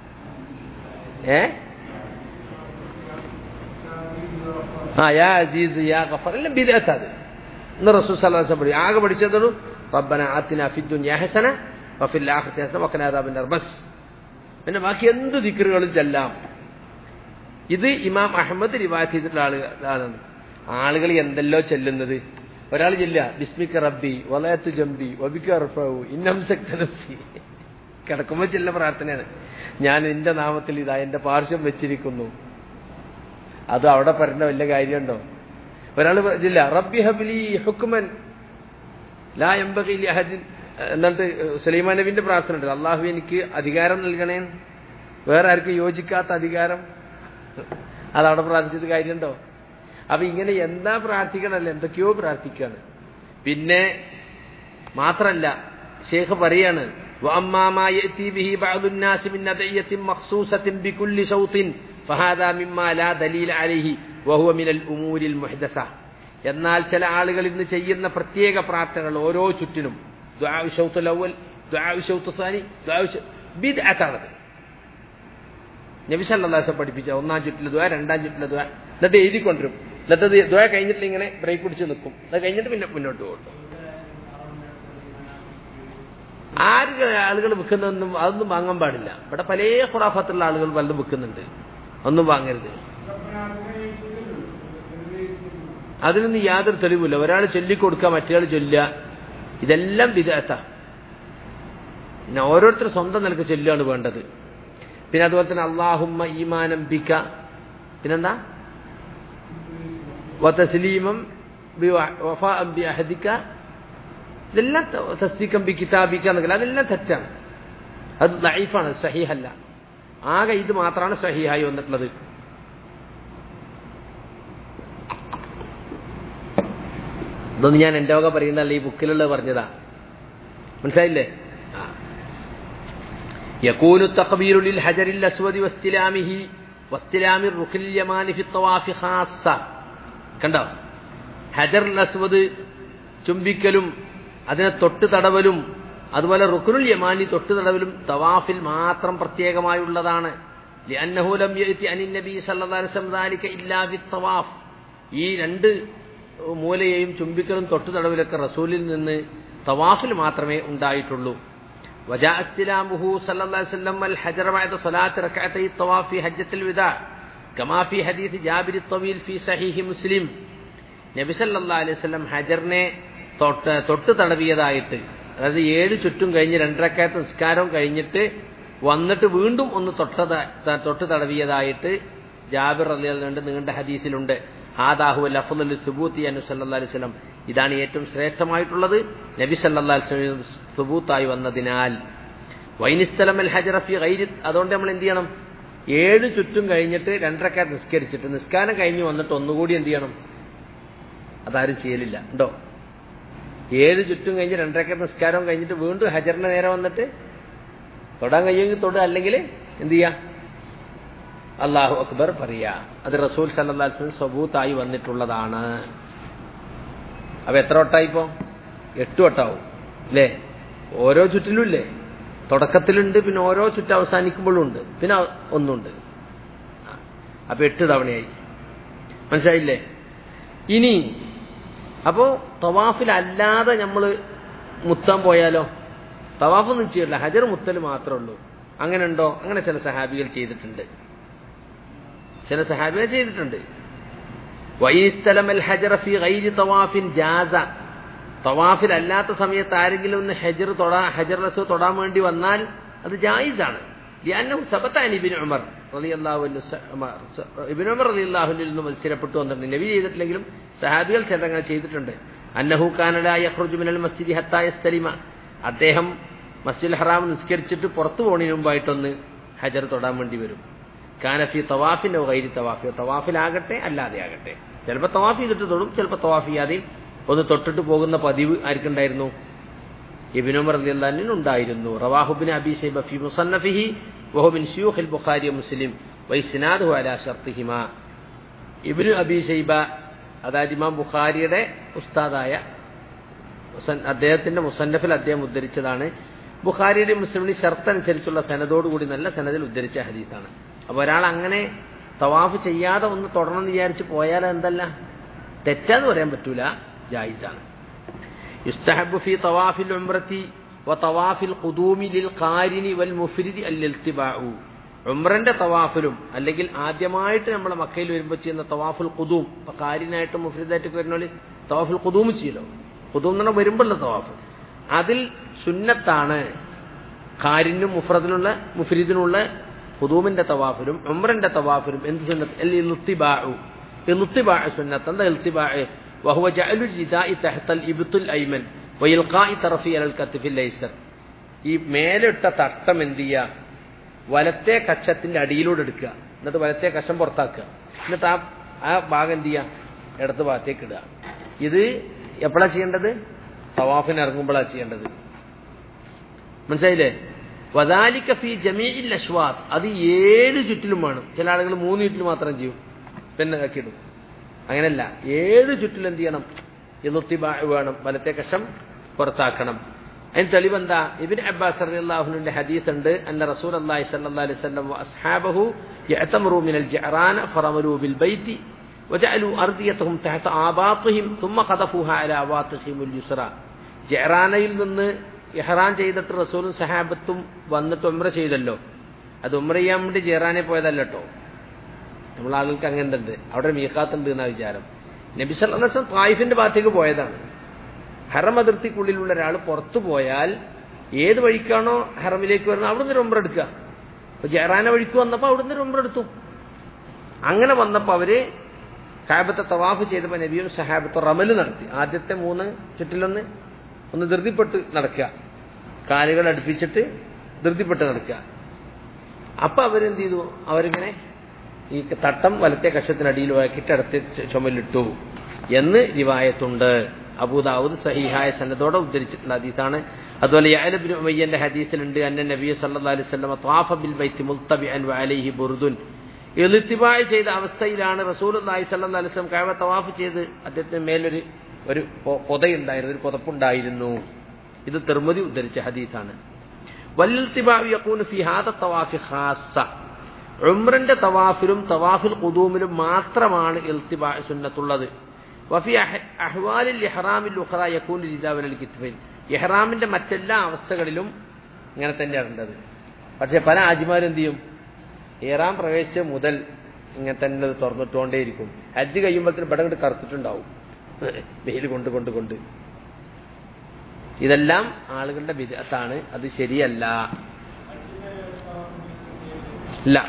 യാ അസീസ് യാ ഗഫർ, എല്ലാം ബിദ്അത്ത്. അത് ഇന്ന് റസൂൽ സല്ലല്ലാഹു അലൈഹി വസല്ലം ആകെ പഠിച്ചതുള്ളൂ റബ്ബനാ ആതിനാ ഫിദ്ദുനിയാ ഹസന വഫിൽ ആഖിറതി ഹസന വഖിനാ അദാബന്നാർ, ബസ്. പിന്നെ ബാക്കി എന്ത് ദിക്റുകളും ചെല്ലാം. ഇത് ഇമാം അഹ്മദ് റിവായത്ത് ചെയ്തിട്ടുള്ള ആളുകളാണ്. ആളുകൾ എന്തെല്ലോ ചെല്ലുന്നത്. ഒരാൾ ചെല്ലുക ബിസ്മിക റബ്ബി വലയത്തു ജംബി വബിക അർഫഉ ഇന്നംസക്ത നഫ്സി, കിടക്കുമ്പോൾ ചെല്ലുന്ന പ്രാർത്ഥനയാണ്. ഞാൻ നിന്റെ നാമത്തിൽ ഇതാ എന്റെ പാർശ്വം വെച്ചിരിക്കുന്നു. അത് അവിടെ പറഞ്ഞ വല്ല കാര്യമുണ്ടോ? ഒരാൾ ഇല്ല റബ്ബി ഹബ്ലി ഹുക്മൻ ലാ യംബഗി ലി അഹദിൻ, എന്നിട്ട് സുലൈമാൻ നബിന്റെ പ്രാർത്ഥന ഉണ്ട്, അള്ളാഹു എനിക്ക് അധികാരം നൽകണേ, വേറെ ആർക്കും യോജിക്കാത്ത അധികാരം. അതവിടെ പ്രാർത്ഥിച്ചിട്ട് കാര്യമുണ്ടോ? അപ്പൊ ഇങ്ങനെ എന്താ പ്രാർത്ഥിക്കണല്ലോ, എന്തൊക്കെയോ പ്രാർത്ഥിക്കാണ്. പിന്നെ മാത്രല്ല ശേഖ് പറയാണ് വഅമ്മാ മാ യഅതി ബിഹി ബഅദുൻ നാസി മിൻ അദഇയത്തിൻ മഖ്സൂസത്തിൻ ബികുല്ലി ശൗത്തിൻ ഫഹാദാ മിമ്മാ ലാ ദലീല അലൈഹി വഹുവ മിനൽ ഉമൂരിൽ മുഹ്ദസ. എന്നാൽ ചില ആളുകൾ ഇന്ന് ചെയ്യുന്ന പ്രത്യേക പ്രാർത്ഥനകൾ ഓരോ ചുറ്റിനും, ദുആ ശൗത്തുൽ അവൽ ദുആഉ ശൗത്തുസാനി ദുആഉ ബിദ്അത്താണത്. നബി സല്ലല്ലാഹു അലൈഹി വസല്ലം പഠിപ്പിച്ച ഒന്നാം ചുറ്റിലെ ദുആ, രണ്ടാം ചുറ്റിലെ ദുആ, എന്നിട്ട് എഴുതിക്കൊണ്ടിരും. എന്നിട്ട് ദുആ കഴിഞ്ഞിട്ട് ഇങ്ങനെ ബ്രേക്ക് പിടിച്ച് നിൽക്കും. അത് കഴിഞ്ഞിട്ട് പിന്നെ മുന്നോട്ട് പോകും. ആളുകൾ വിൽക്കുന്നതൊന്നും അതൊന്നും വാങ്ങാൻ പാടില്ല. ഇവിടെ പല ഖുറാഫത്തുള്ള ആളുകൾ പലതും വിൽക്കുന്നുണ്ട്. ഒന്നും വാങ്ങരുത്. അതിനൊന്നും യാതൊരു തെളിവില്ല. ഒരാൾ ചൊല്ലിക്കൊടുക്കുക, മറ്റേയാൾ ചൊല്ലുക, ഇതെല്ലാം ബിദ്അത്താ. പിന്നെ ഓരോരുത്തർ സ്വന്തം നിലക്ക് ചൊല്ലുകയാണ് വേണ്ടത്. പിന്നെ അതുപോലെ തന്നെ അല്ലാഹുമ്മ ഈമാനം ബിക, പിന്നെന്താ വതസ്ലീമം വഫാഅൻ ബിഅഹദിക, ഇതെല്ലാം തസ്ദീഖൻ ബികിതാബിക എന്നൊക്കെ, അതെല്ലാം തെറ്റാണ്. അത് ദഈഫാണ്, സഹീഹല്ല. ആകെ ഇത് മാത്രമാണ് സഹീഹായി വന്നിട്ടുള്ളത്. ഇതൊന്നും ഞാൻ എൻ്റെ വക പറയുന്നതല്ല, ഈ ബുക്കിലുള്ളത് പറഞ്ഞതാ. മനസ്സിലായില്ലേ? യകൂനു തഖ്ബീറു ലിൽ ഹജറിൽ അസ്വദി വസ്തിലാമിഹി വസ്തിലാമിർ റുക്നിൽ യമാനി ഫി തവാഫി ഖാസ്സ. കണ്ടോ? ഹജറുൽ അസ്വദ് ചുംബിക്കലും അതിനെ തൊട്ട് തടവലും അതുപോലെ റുക്നുൽ യമാനി തൊട്ട് തടവലും തവാഫിൽ മാത്രം പ്രത്യേകമായുള്ളതാണ്. ലിഅന്നഹു ലം യഅതി അനിൻ നബി സല്ലല്ലാഹു അലൈഹി വസല്ലം ദാലിക ഇല്ലാ ഫി തവാഫ്. ഈ രണ്ട് മൂലയെയും ചുംബിക്കലും തൊട്ട് തടവിലൊക്കെ റസൂലിൽ നിന്ന് തവാഫിൽ മാത്രമേ ഉണ്ടായിട്ടുള്ളൂ. വജാഅ ഇസ്തിലാമുഹു സല്ലല്ലാഹു അലൈഹി വസല്ലം അൽ ഹജറ ബഅദ സ്വലാത്തി റക്അതൈ തവാഫ് ഫി ഹജ്ജത്തുൽ വിദാ കമാ ഫി ഹദീസ് ജാബിർ അത്വീൽ ഫി സഹീഹ് മുസ്ലിം. നബി സല്ലല്ലാഹു അലൈഹി വസല്ലം ഹജറിനെ തൊട്ട് തടവിയതായിട്ട്, അതായത് 7 ചുറ്റും കഴിഞ്ഞ് 2 റക്അത്ത് നിസ്കാരം കഴിഞ്ഞിട്ട് വന്നിട്ട് വീണ്ടും ഒന്ന് തൊട്ട് തടവിയതായിട്ട് ജാബിർ റളിയല്ലാഹു അൻഹു നീണ്ട ഹദീസിലുണ്ട്. ഹാദാഹു ലഫ്ളുൽ സുബൂത്തി അൻഹു സല്ലല്ലാഹു അലൈഹി വസല്ലം. ഇതാണ് ഏറ്റവും ശ്രേഷ്ഠമായിട്ടുള്ളത് നബി സല്ലല്ലാഹു അലൈഹി വസല്ലം സുബൂത്തായി വന്നതിനാൽ. വൈനിസ്തലമൽ ഹജറ ഫി ഗൈരി, അതുകൊണ്ട് നമ്മൾ എന്ത് ചെയ്യണം? 7 ചുറ്റും കഴിഞ്ഞിട്ട് 2 റക്അത്ത് നിസ്കരിച്ചിട്ട് നിസ്കാരം കഴിഞ്ഞ് വന്നിട്ട് ഒന്നുകൂടി എന്ത് ചെയ്യണം? അതാരും ചെയ്യലില്ല. ഉണ്ടോ? 7 ചുറ്റും കഴിഞ്ഞ് 2 റക്അത്ത് നിസ്കാരം കഴിഞ്ഞിട്ട് വീണ്ടും ഹജറിന്റെ നേരെ വന്നിട്ട് തൊടാൻ കഴിയുമെങ്കിൽ തൊടുക, അല്ലെങ്കിൽ എന്ത് ചെയ്യുക? അല്ലാഹു അക്ബർ പറയുക. അത് റസൂൽ സല്ലല്ലാഹു അലൈഹി വസല്ലം സബൂത്തായി വന്നിട്ടുള്ളതാണ്. അപ്പൊ എത്ര വട്ടായിപ്പോ? 8 വട്ടാവും അല്ലേ? ഓരോ ചുറ്റിലും ഇല്ലേ? തുടക്കത്തിലുണ്ട്, പിന്നെ ഓരോ ചുറ്റ് അവസാനിക്കുമ്പോഴും ഉണ്ട്, പിന്നെ ഒന്നുണ്ട്. അപ്പൊ 8 തവണയായി. മനസ്സിലായില്ലേ? ഇനി അപ്പോ തവാഫിലല്ലാതെ നമ്മൾ മുത്താൻ പോയാലോ? തവാഫൊന്നും ചെയ്യില്ല, ഹജർ മുത്തൽ മാത്രമേ ഉള്ളൂ. അങ്ങനെ ഉണ്ടോ? അങ്ങനെ ചില സഹാബികൾ ചെയ്തിട്ടുണ്ട്. വൈനിസ്തലമൽ ഹജറ ഫി ഗൈരി തവാഫിൻ ജാസ. തവാഫിൽ അല്ലാത്ത സമയത്ത് ആരെങ്കിലും ഒന്ന് ഹജർ അസ്വദ് തൊടാൻ വേണ്ടി വന്നാൽ അത് ജായിസാണ്. ലിഅന്നഹു സബത അൻ ഇബ്നു ഉമർ റളിയല്ലാഹു അൻഹു, ഇബ്നു ഉമർ റളിയല്ലാഹു അൻഹു നിന്ന് മത്സരപ്പെട്ടു വന്നിട്ടുണ്ട്. നബി ചെയ്തിട്ടില്ലെങ്കിലും സഹാബികൾ ചിലങ്ങനെ ചെയ്തിട്ടുണ്ട്. അന്നഹു കാന ലാ യഖ്റുജു മിനൽ മസ്ജിദി ഹത്താ യസ്തലിമ. അദ്ദേഹം മസ്ജിദുൽ ഹറാം നിസ്കരിച്ചിട്ട് പുറത്തു പോകുന്നതിന് മുമ്പായിട്ടൊന്ന് ഹജർ തൊടാൻ വേണ്ടി വരും. കാനഫി തവാഫിന്റെ ഗൈരി തവാഫി, തവാഫിലാകട്ടെ അല്ലാതെ ആകട്ടെ. ചിലപ്പോൾ തവാഫ് ചെയ്തിട്ട് തൊടും, ചിലപ്പോൾ തവാഫ് ചെയ്യാതെയും ഒന്ന് തൊട്ടിട്ട് പോകുന്ന പതിവ് ആർക്കുണ്ടായിരുന്നു? ഇബ്നു ഉമർ റളിയല്ലാഹു അൻഹു ഉണ്ടായിരുന്നു. റവാഹു ഇബ്നു അബീ ശൈബ ഫി മുസന്നഫിഹി വഹു മിൻ ശുയൂഖിൽ ബുഖാരി മുസ്ലിം വഇസ്നാദുഹു അലാ ശർത്തിഹിമാ. ഇബ്നു അബീ ശൈബ അതായത് ഇമാം ബുഖാരിയുടെ ഉസ്താദായ അദ്ദേഹത്തിന്റെ മുസന്നഫിൽ അദ്ദേഹം ഉദ്ധരിച്ചതാണ്. ബുഖാരിയുടെ മുസ്ലിമിന്റെ ഷർത്ത് അനുസരിച്ചുള്ള സനദോടുകൂടി നല്ല സനദിൽ ഉദ്ധരിച്ച ഹദീസാണ്. അപ്പൊ ഒരാൾ അങ്ങനെ തവാഫ് ചെയ്യാതെ ഒന്ന് തൊടണം എന്ന് വിചാരിച്ച് പോയാൽ എന്തല്ല, തെറ്റാന്ന് പറയാൻ പറ്റൂല, ജായിസാണ്. യുസ്തഹബ്ബു ഫീ തവാഫിൽ ഉംറതി വതവാഫിൽ ഖുദൂമി ലിൽ ഖാരിനി വൽ മുഫ്രിദി അൽ ഇൽതിബാഉ. ഉംറന്റെ തവാഫിലും അല്ലെങ്കിൽ ആദ്യമായിട്ട് നമ്മൾ മക്കയിൽ വരുമ്പോൾ ചെയ്യുന്ന തവാഫുൽ ഖുദൂം, ഇപ്പൊ ഖാരിനായിട്ടും മുഫ്രിദായിട്ടൊക്കെ വരുന്നോളി തവാഫുൽ ഖുദൂം ചെയ്യലോ. ഖുദൂം എന്ന് പറഞ്ഞാൽ വരുമ്പോഴുള്ള തവാഫ്, അതിൽ സുന്നത്താണ് ഖാരിനും മുഫ്രിദിനുള്ള ഖുദൂമിന്റെ തവാഫിലും ഉംറന്റെ തവാഫിലും എന്ത് സുന്നത്ത്? ഇൽതിബാഉ സുന്നത്ത്. എന്താ ഇൽതിബാഉ? വഹുവ ജഅലുൽ രിദാഇ തഹ്തൽ ഇബ്തുൽ ഐമൻ വഇൽഖാഇ തർഫി അലൽ കത്ഫിൽ ഐസർ. ഈ മേലിട്ട തട്ടം എന്ത് ചെയ്യുക? വലത്തെ കക്ഷത്തിന്റെ അടിയിലൂടെ എടുക്കുക, എന്നിട്ട് വലത്തെ കഷം പുറത്താക്കുക, എന്നിട്ട് ആ ഭാഗം എന്ത് ചെയ്യുക? ഇടത് ഭാഗത്തേക്ക് ഇടുക. ഇത് എപ്പോഴാണ് ചെയ്യേണ്ടത്? തവാഫിന് ഇറങ്ങുമ്പോഴാണ് ചെയ്യേണ്ടത്. മനസ്സിലായില്ലേ? വദാലിക ഫീ ജമീഇൽ അശ്വാത്ത്. അത് 7 ചുറ്റിലും വേണം. ചില ആളുകൾ 3 ചുറ്റിൽ മാത്രം ചെയ്യും, പിന്നെ ആക്കിയിടും. അങ്ങനെയല്ല, 7 ചുറ്റിലും എന്ത് ചെയ്യണം? ഇൽതിബാഉ വേണം, വലത്തെ കഷം പുറത്താക്കണം. അതിന് തെളിവെന്താ? ഇബ്നു അബ്ബാസ് റളിയല്ലാഹു അൻഹുവിന്റെ ഹദീസ് ഉണ്ട്, അന്ന റസൂലുള്ളാഹി സ്വല്ലല്ലാഹു അലൈഹി വസല്ലം വഅസ്ഹാബഹു യഅതമറു മിനൽ ജഅറാന ഫറമലു ബിൽ ബൈത്തി വജഅലു അർദിയതഹും തഹത ആബാത്തിഹിം ثم ഖദഫുഹാ അലാ അവാത്തിഹിമുൽ യുസ്റ. ജഅറാനയിൽ നിന്ന് ഇഹ്റാം ചെയ്തിട്ട് റസൂലും സഹാബത്തും വന്നിട്ട് ഉംറ ചെയ്തല്ലോ. അത് ഉംറ ചെയ്യാൻ വേണ്ടി ജഅറാനെ പോയതല്ല കേട്ടോ. നമ്മൾ ആളുകൾക്ക് അങ്ങനെ ഉണ്ട്, അവിടെ മീഖാത്ത് ഉണ്ട് എന്നാ വിചാരം. നബി സല്ലല്ലാഹു അലൈഹി വസല്ലം ത്വായിഫിന്റെ ഭാഗത്തേക്ക് പോയതാണ്. ഹറം അതിർത്തിക്കുള്ളിലുള്ള ഒരാൾ പുറത്തു പോയാൽ ഏത് വഴിക്കാണോ ഹറമിലേക്ക് വരുന്നത് അവിടുന്ന് ഒരു ഉംറ എടുക്കുക. അപ്പൊ ജഅറാന വഴിക്ക് വന്നപ്പോൾ അവിടുന്ന് ഒരു ഉംറ എടുത്തു. അങ്ങനെ വന്നപ്പോൾ അവര് കഅബത്തെ തവാഫ് ചെയ്തപ്പോൾ നബിയും സഹാബത്തും റമല് നടത്തി. ആദ്യത്തെ 3 ചുറ്റിലൊന്ന് ധൃതിപ്പെട്ട് നടക്കുക, കാലുകൾ അടുപ്പിച്ചിട്ട് ധൃതിപ്പെട്ട് നടക്കുക. അപ്പൊ അവരെന്ത് ചെയ്തു? അവരിങ്ങനെ ഈ തട്ടം വലത്തെ കക്ഷത്തിനടിയിലാക്കിയിട്ട് അടുത്ത് ചുമലിട്ടു എന്ന് റിവായത്തുണ്ട്. അബൂദാവൂദ് സഹീഹായ സനദോടെ ഉദ്ധരിച്ചിട്ടുള്ള ഹദീസാണ്. അതുപോലെ യഅല ഇബ്നു ഉമയ്യന്റെ ഹദീസിലുണ്ട്, അന്ന നബി സല്ലല്ലാഹു അലൈഹി വസല്ലം ത്വാഫ ബിൽ ബൈത്തി മുൽതബിഅൻ വഅലൈഹി ബുർദുൻ. ഇൽതിബാഅ് ചെയ്ത അവസ്ഥയിലാണ് റസൂലുള്ളാഹി സ്വല്ലല്ലാഹു അലൈഹി വസല്ലം കഅബ തവാഫ് ചെയ്ത്. അദ്ദേഹത്തിന് മേലൊരു പൊതയുണ്ടായിരുന്നു, ഒരു പുതപ്പുണ്ടായിരുന്നു. ഇത് തിർമിദി ഉദ്ധരിച്ച ഹദീസാണ്. വൽഇൽതിബാഅു യകൂനു ഫീ ഹാദ തവാഫി ഖാസ്സ. ഉംറന്റെ തവാഫിലും തവാഫിൽ ഖുദൂമിലും മാത്രമാണ് ഇൽതിബാഅ് സുന്നത്തുള്ളത്. വഫി അഹ്വാലിൽ ഇഹ്റാമിൽ ഉഖറ യകൂനു ലിദാ വലൽ കിത്ഫൈൻ. ഇഹ്റാമിന്റെ മറ്റെല്ലാ അവസ്ഥകളിലും ഇങ്ങനെ തന്നെയാണ് ഉള്ളത്. പക്ഷെ പല ആജിമാരും എന്ത് ചെയ്യും? ഇഹ്റാം പ്രവേശിച്ച മുതൽ ഇങ്ങനെ തന്നെ അത് തുറന്നിട്ടുകൊണ്ടേയിരിക്കും. ഹജ്ജ് കഴിയുമ്പോഴത്തേന് ഇവിടെ കൊണ്ട് കറുത്തിട്ടുണ്ടാവും, വെയിൽ കൊണ്ട്. ഇതെല്ലാം ആളുകളുടെ ബിദ്അത്താണ്, അത് ശരിയല്ല. ഇല്ല,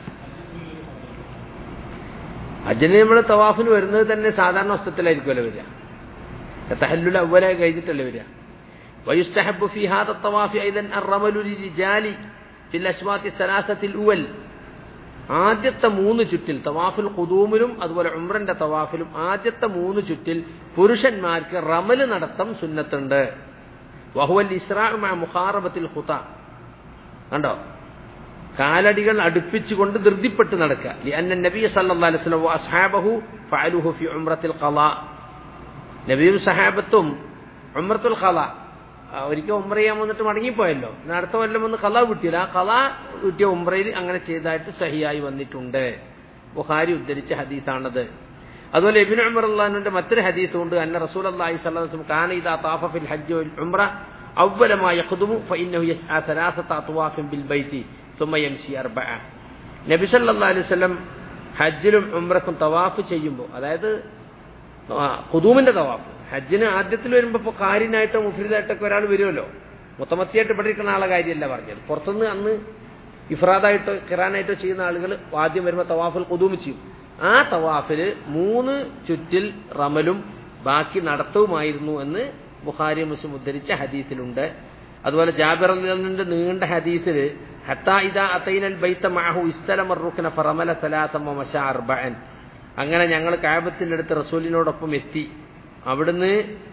ഹജ്ജിന് നമ്മൾ തവാഫിന് വരുന്നത് തന്നെ സാധാരണ വസ്ത്രത്തിലായിരിക്കുമല്ലോ വരിക. തഹല്ലുൽ അവ്വലായി കഴിഞ്ഞിട്ടല്ലേ വരിക. വയുസ്തഹബ്ബു ഫീ ഹാദ തവാഫി ഐദൻ അർറമലു ലിരിജാലി ഫിൽ അശ്വാത്തി സലാസത്തിൽ ഉവൽ. ആദ്യത്തെ 3 ചുറ്റിൽ തവാഫുൽ ഖുദൂമിലും അതുപോലെ ഉംറന്റെ തവാഫിലും ആദ്യത്തെ 3 ചുറ്റിൽ പുരുഷന്മാർക്ക് റമല് നടത്തം സുന്നത്തുണ്ട്. വഹുവൽ ഇസ്റാഉ മഅ മുഖാറബത്തിൽ ഖുത. കണ്ടോ, കാലടികൾ അടുപ്പിച്ചുകൊണ്ട് ധൃതിപ്പെട്ട് നടക്കുക. ലിഅന്ന നബി സല്ലല്ലാഹു അലൈഹി വസല്ലം വഅസ്ഹാബഹു ഫഅലുഹു ഫി ഉംറത്തിൽ ഖളാ. നബിയും സഹാബത്തും ഉംറത്തുൽ ഖളാ ഒരിക്കൽ ഉംറ ചെയ്യാൻ വന്നിട്ട് മടങ്ങിപ്പോയല്ലോ. അടുത്ത കൊല്ലം വന്ന് ഖളാ വിട്ടില്ല. ആ ഖളാ വിട്ടിയ ഉംറയിൽ അങ്ങനെ ചെയ്തതായിട്ട് സഹിയായി വന്നിട്ടുണ്ട്. ബുഖാരി ഉദ്ധരിച്ച ഹദീസാണത്. അതുപോലെ ഇബ്നു ഉമർ റളിയല്ലാഹുവിന്റെ മറ്റൊരു ഹദീസുണ്ട്, അന്ന റസൂലുള്ളാഹി സ്വല്ലല്ലാഹു അലൈഹി വസല്ലം കാന ഇദാ താഫ ഫിൽ ഹജ്ജ് വൽ ഉംറ അവ്വല മാ യഖ്ദുമു ഫഇന്നഹു യസ്ആ 3 അത്വാഫിൻ ബിൽ ബൈത്തി ثم يمشي 4. നബി സല്ലല്ലാഹു അലൈഹി വസല്ലം ഹജ്ജിലും ഉംറക്കും തവാഫ് ചെയ്യുമ്പോൾ, അതായത് ഖുദൂമിന്റെ തവാഫ്, ഹജ്ജിന് ആദ്യത്തിൽ വരുമ്പോൾ ഇപ്പോൾ കാരിനായിട്ടോ മുഫ്രിദായിട്ടൊക്കെ ഒരാൾ വരുമല്ലോ. മുത്തമത്തിയായിട്ട് ഇവിടെ ഇരിക്കുന്ന ആളെ കാര്യമല്ല പറഞ്ഞത്. പുറത്തുനിന്ന് അന്ന് ഇഫ്രാദായിട്ടോ ഖിറാനായിട്ടോ ചെയ്യുന്ന ആളുകൾ ആദ്യം വരുമ്പോൾ തവാഫുൽ ഖുദൂം ചെയ്യും. ആ തവാഫിൽ 3 ചുറ്റിൽ റമലും ബാക്കി നടത്തവുമായിരുന്നു എന്ന് ബുഖാരി മുസ്ലിം ഉദ്ധരിച്ച ഹദീസിലുണ്ട്. അതുപോലെ ജാബിർ റളിയല്ലാഹുവിന്റെ നീണ്ട ഹദീസിൽ ഹത്താ ഇദാ അതൈനൽ ബൈത മഅഹു ഇസ്തലമ റുക്ന ഫറമല 3 വമശാ 4. അങ്ങനെ ഞങ്ങൾ കഅബത്തിന്റെ അടുത്ത് റസൂലിനോടൊപ്പം എത്തി. അവിടുന്ന്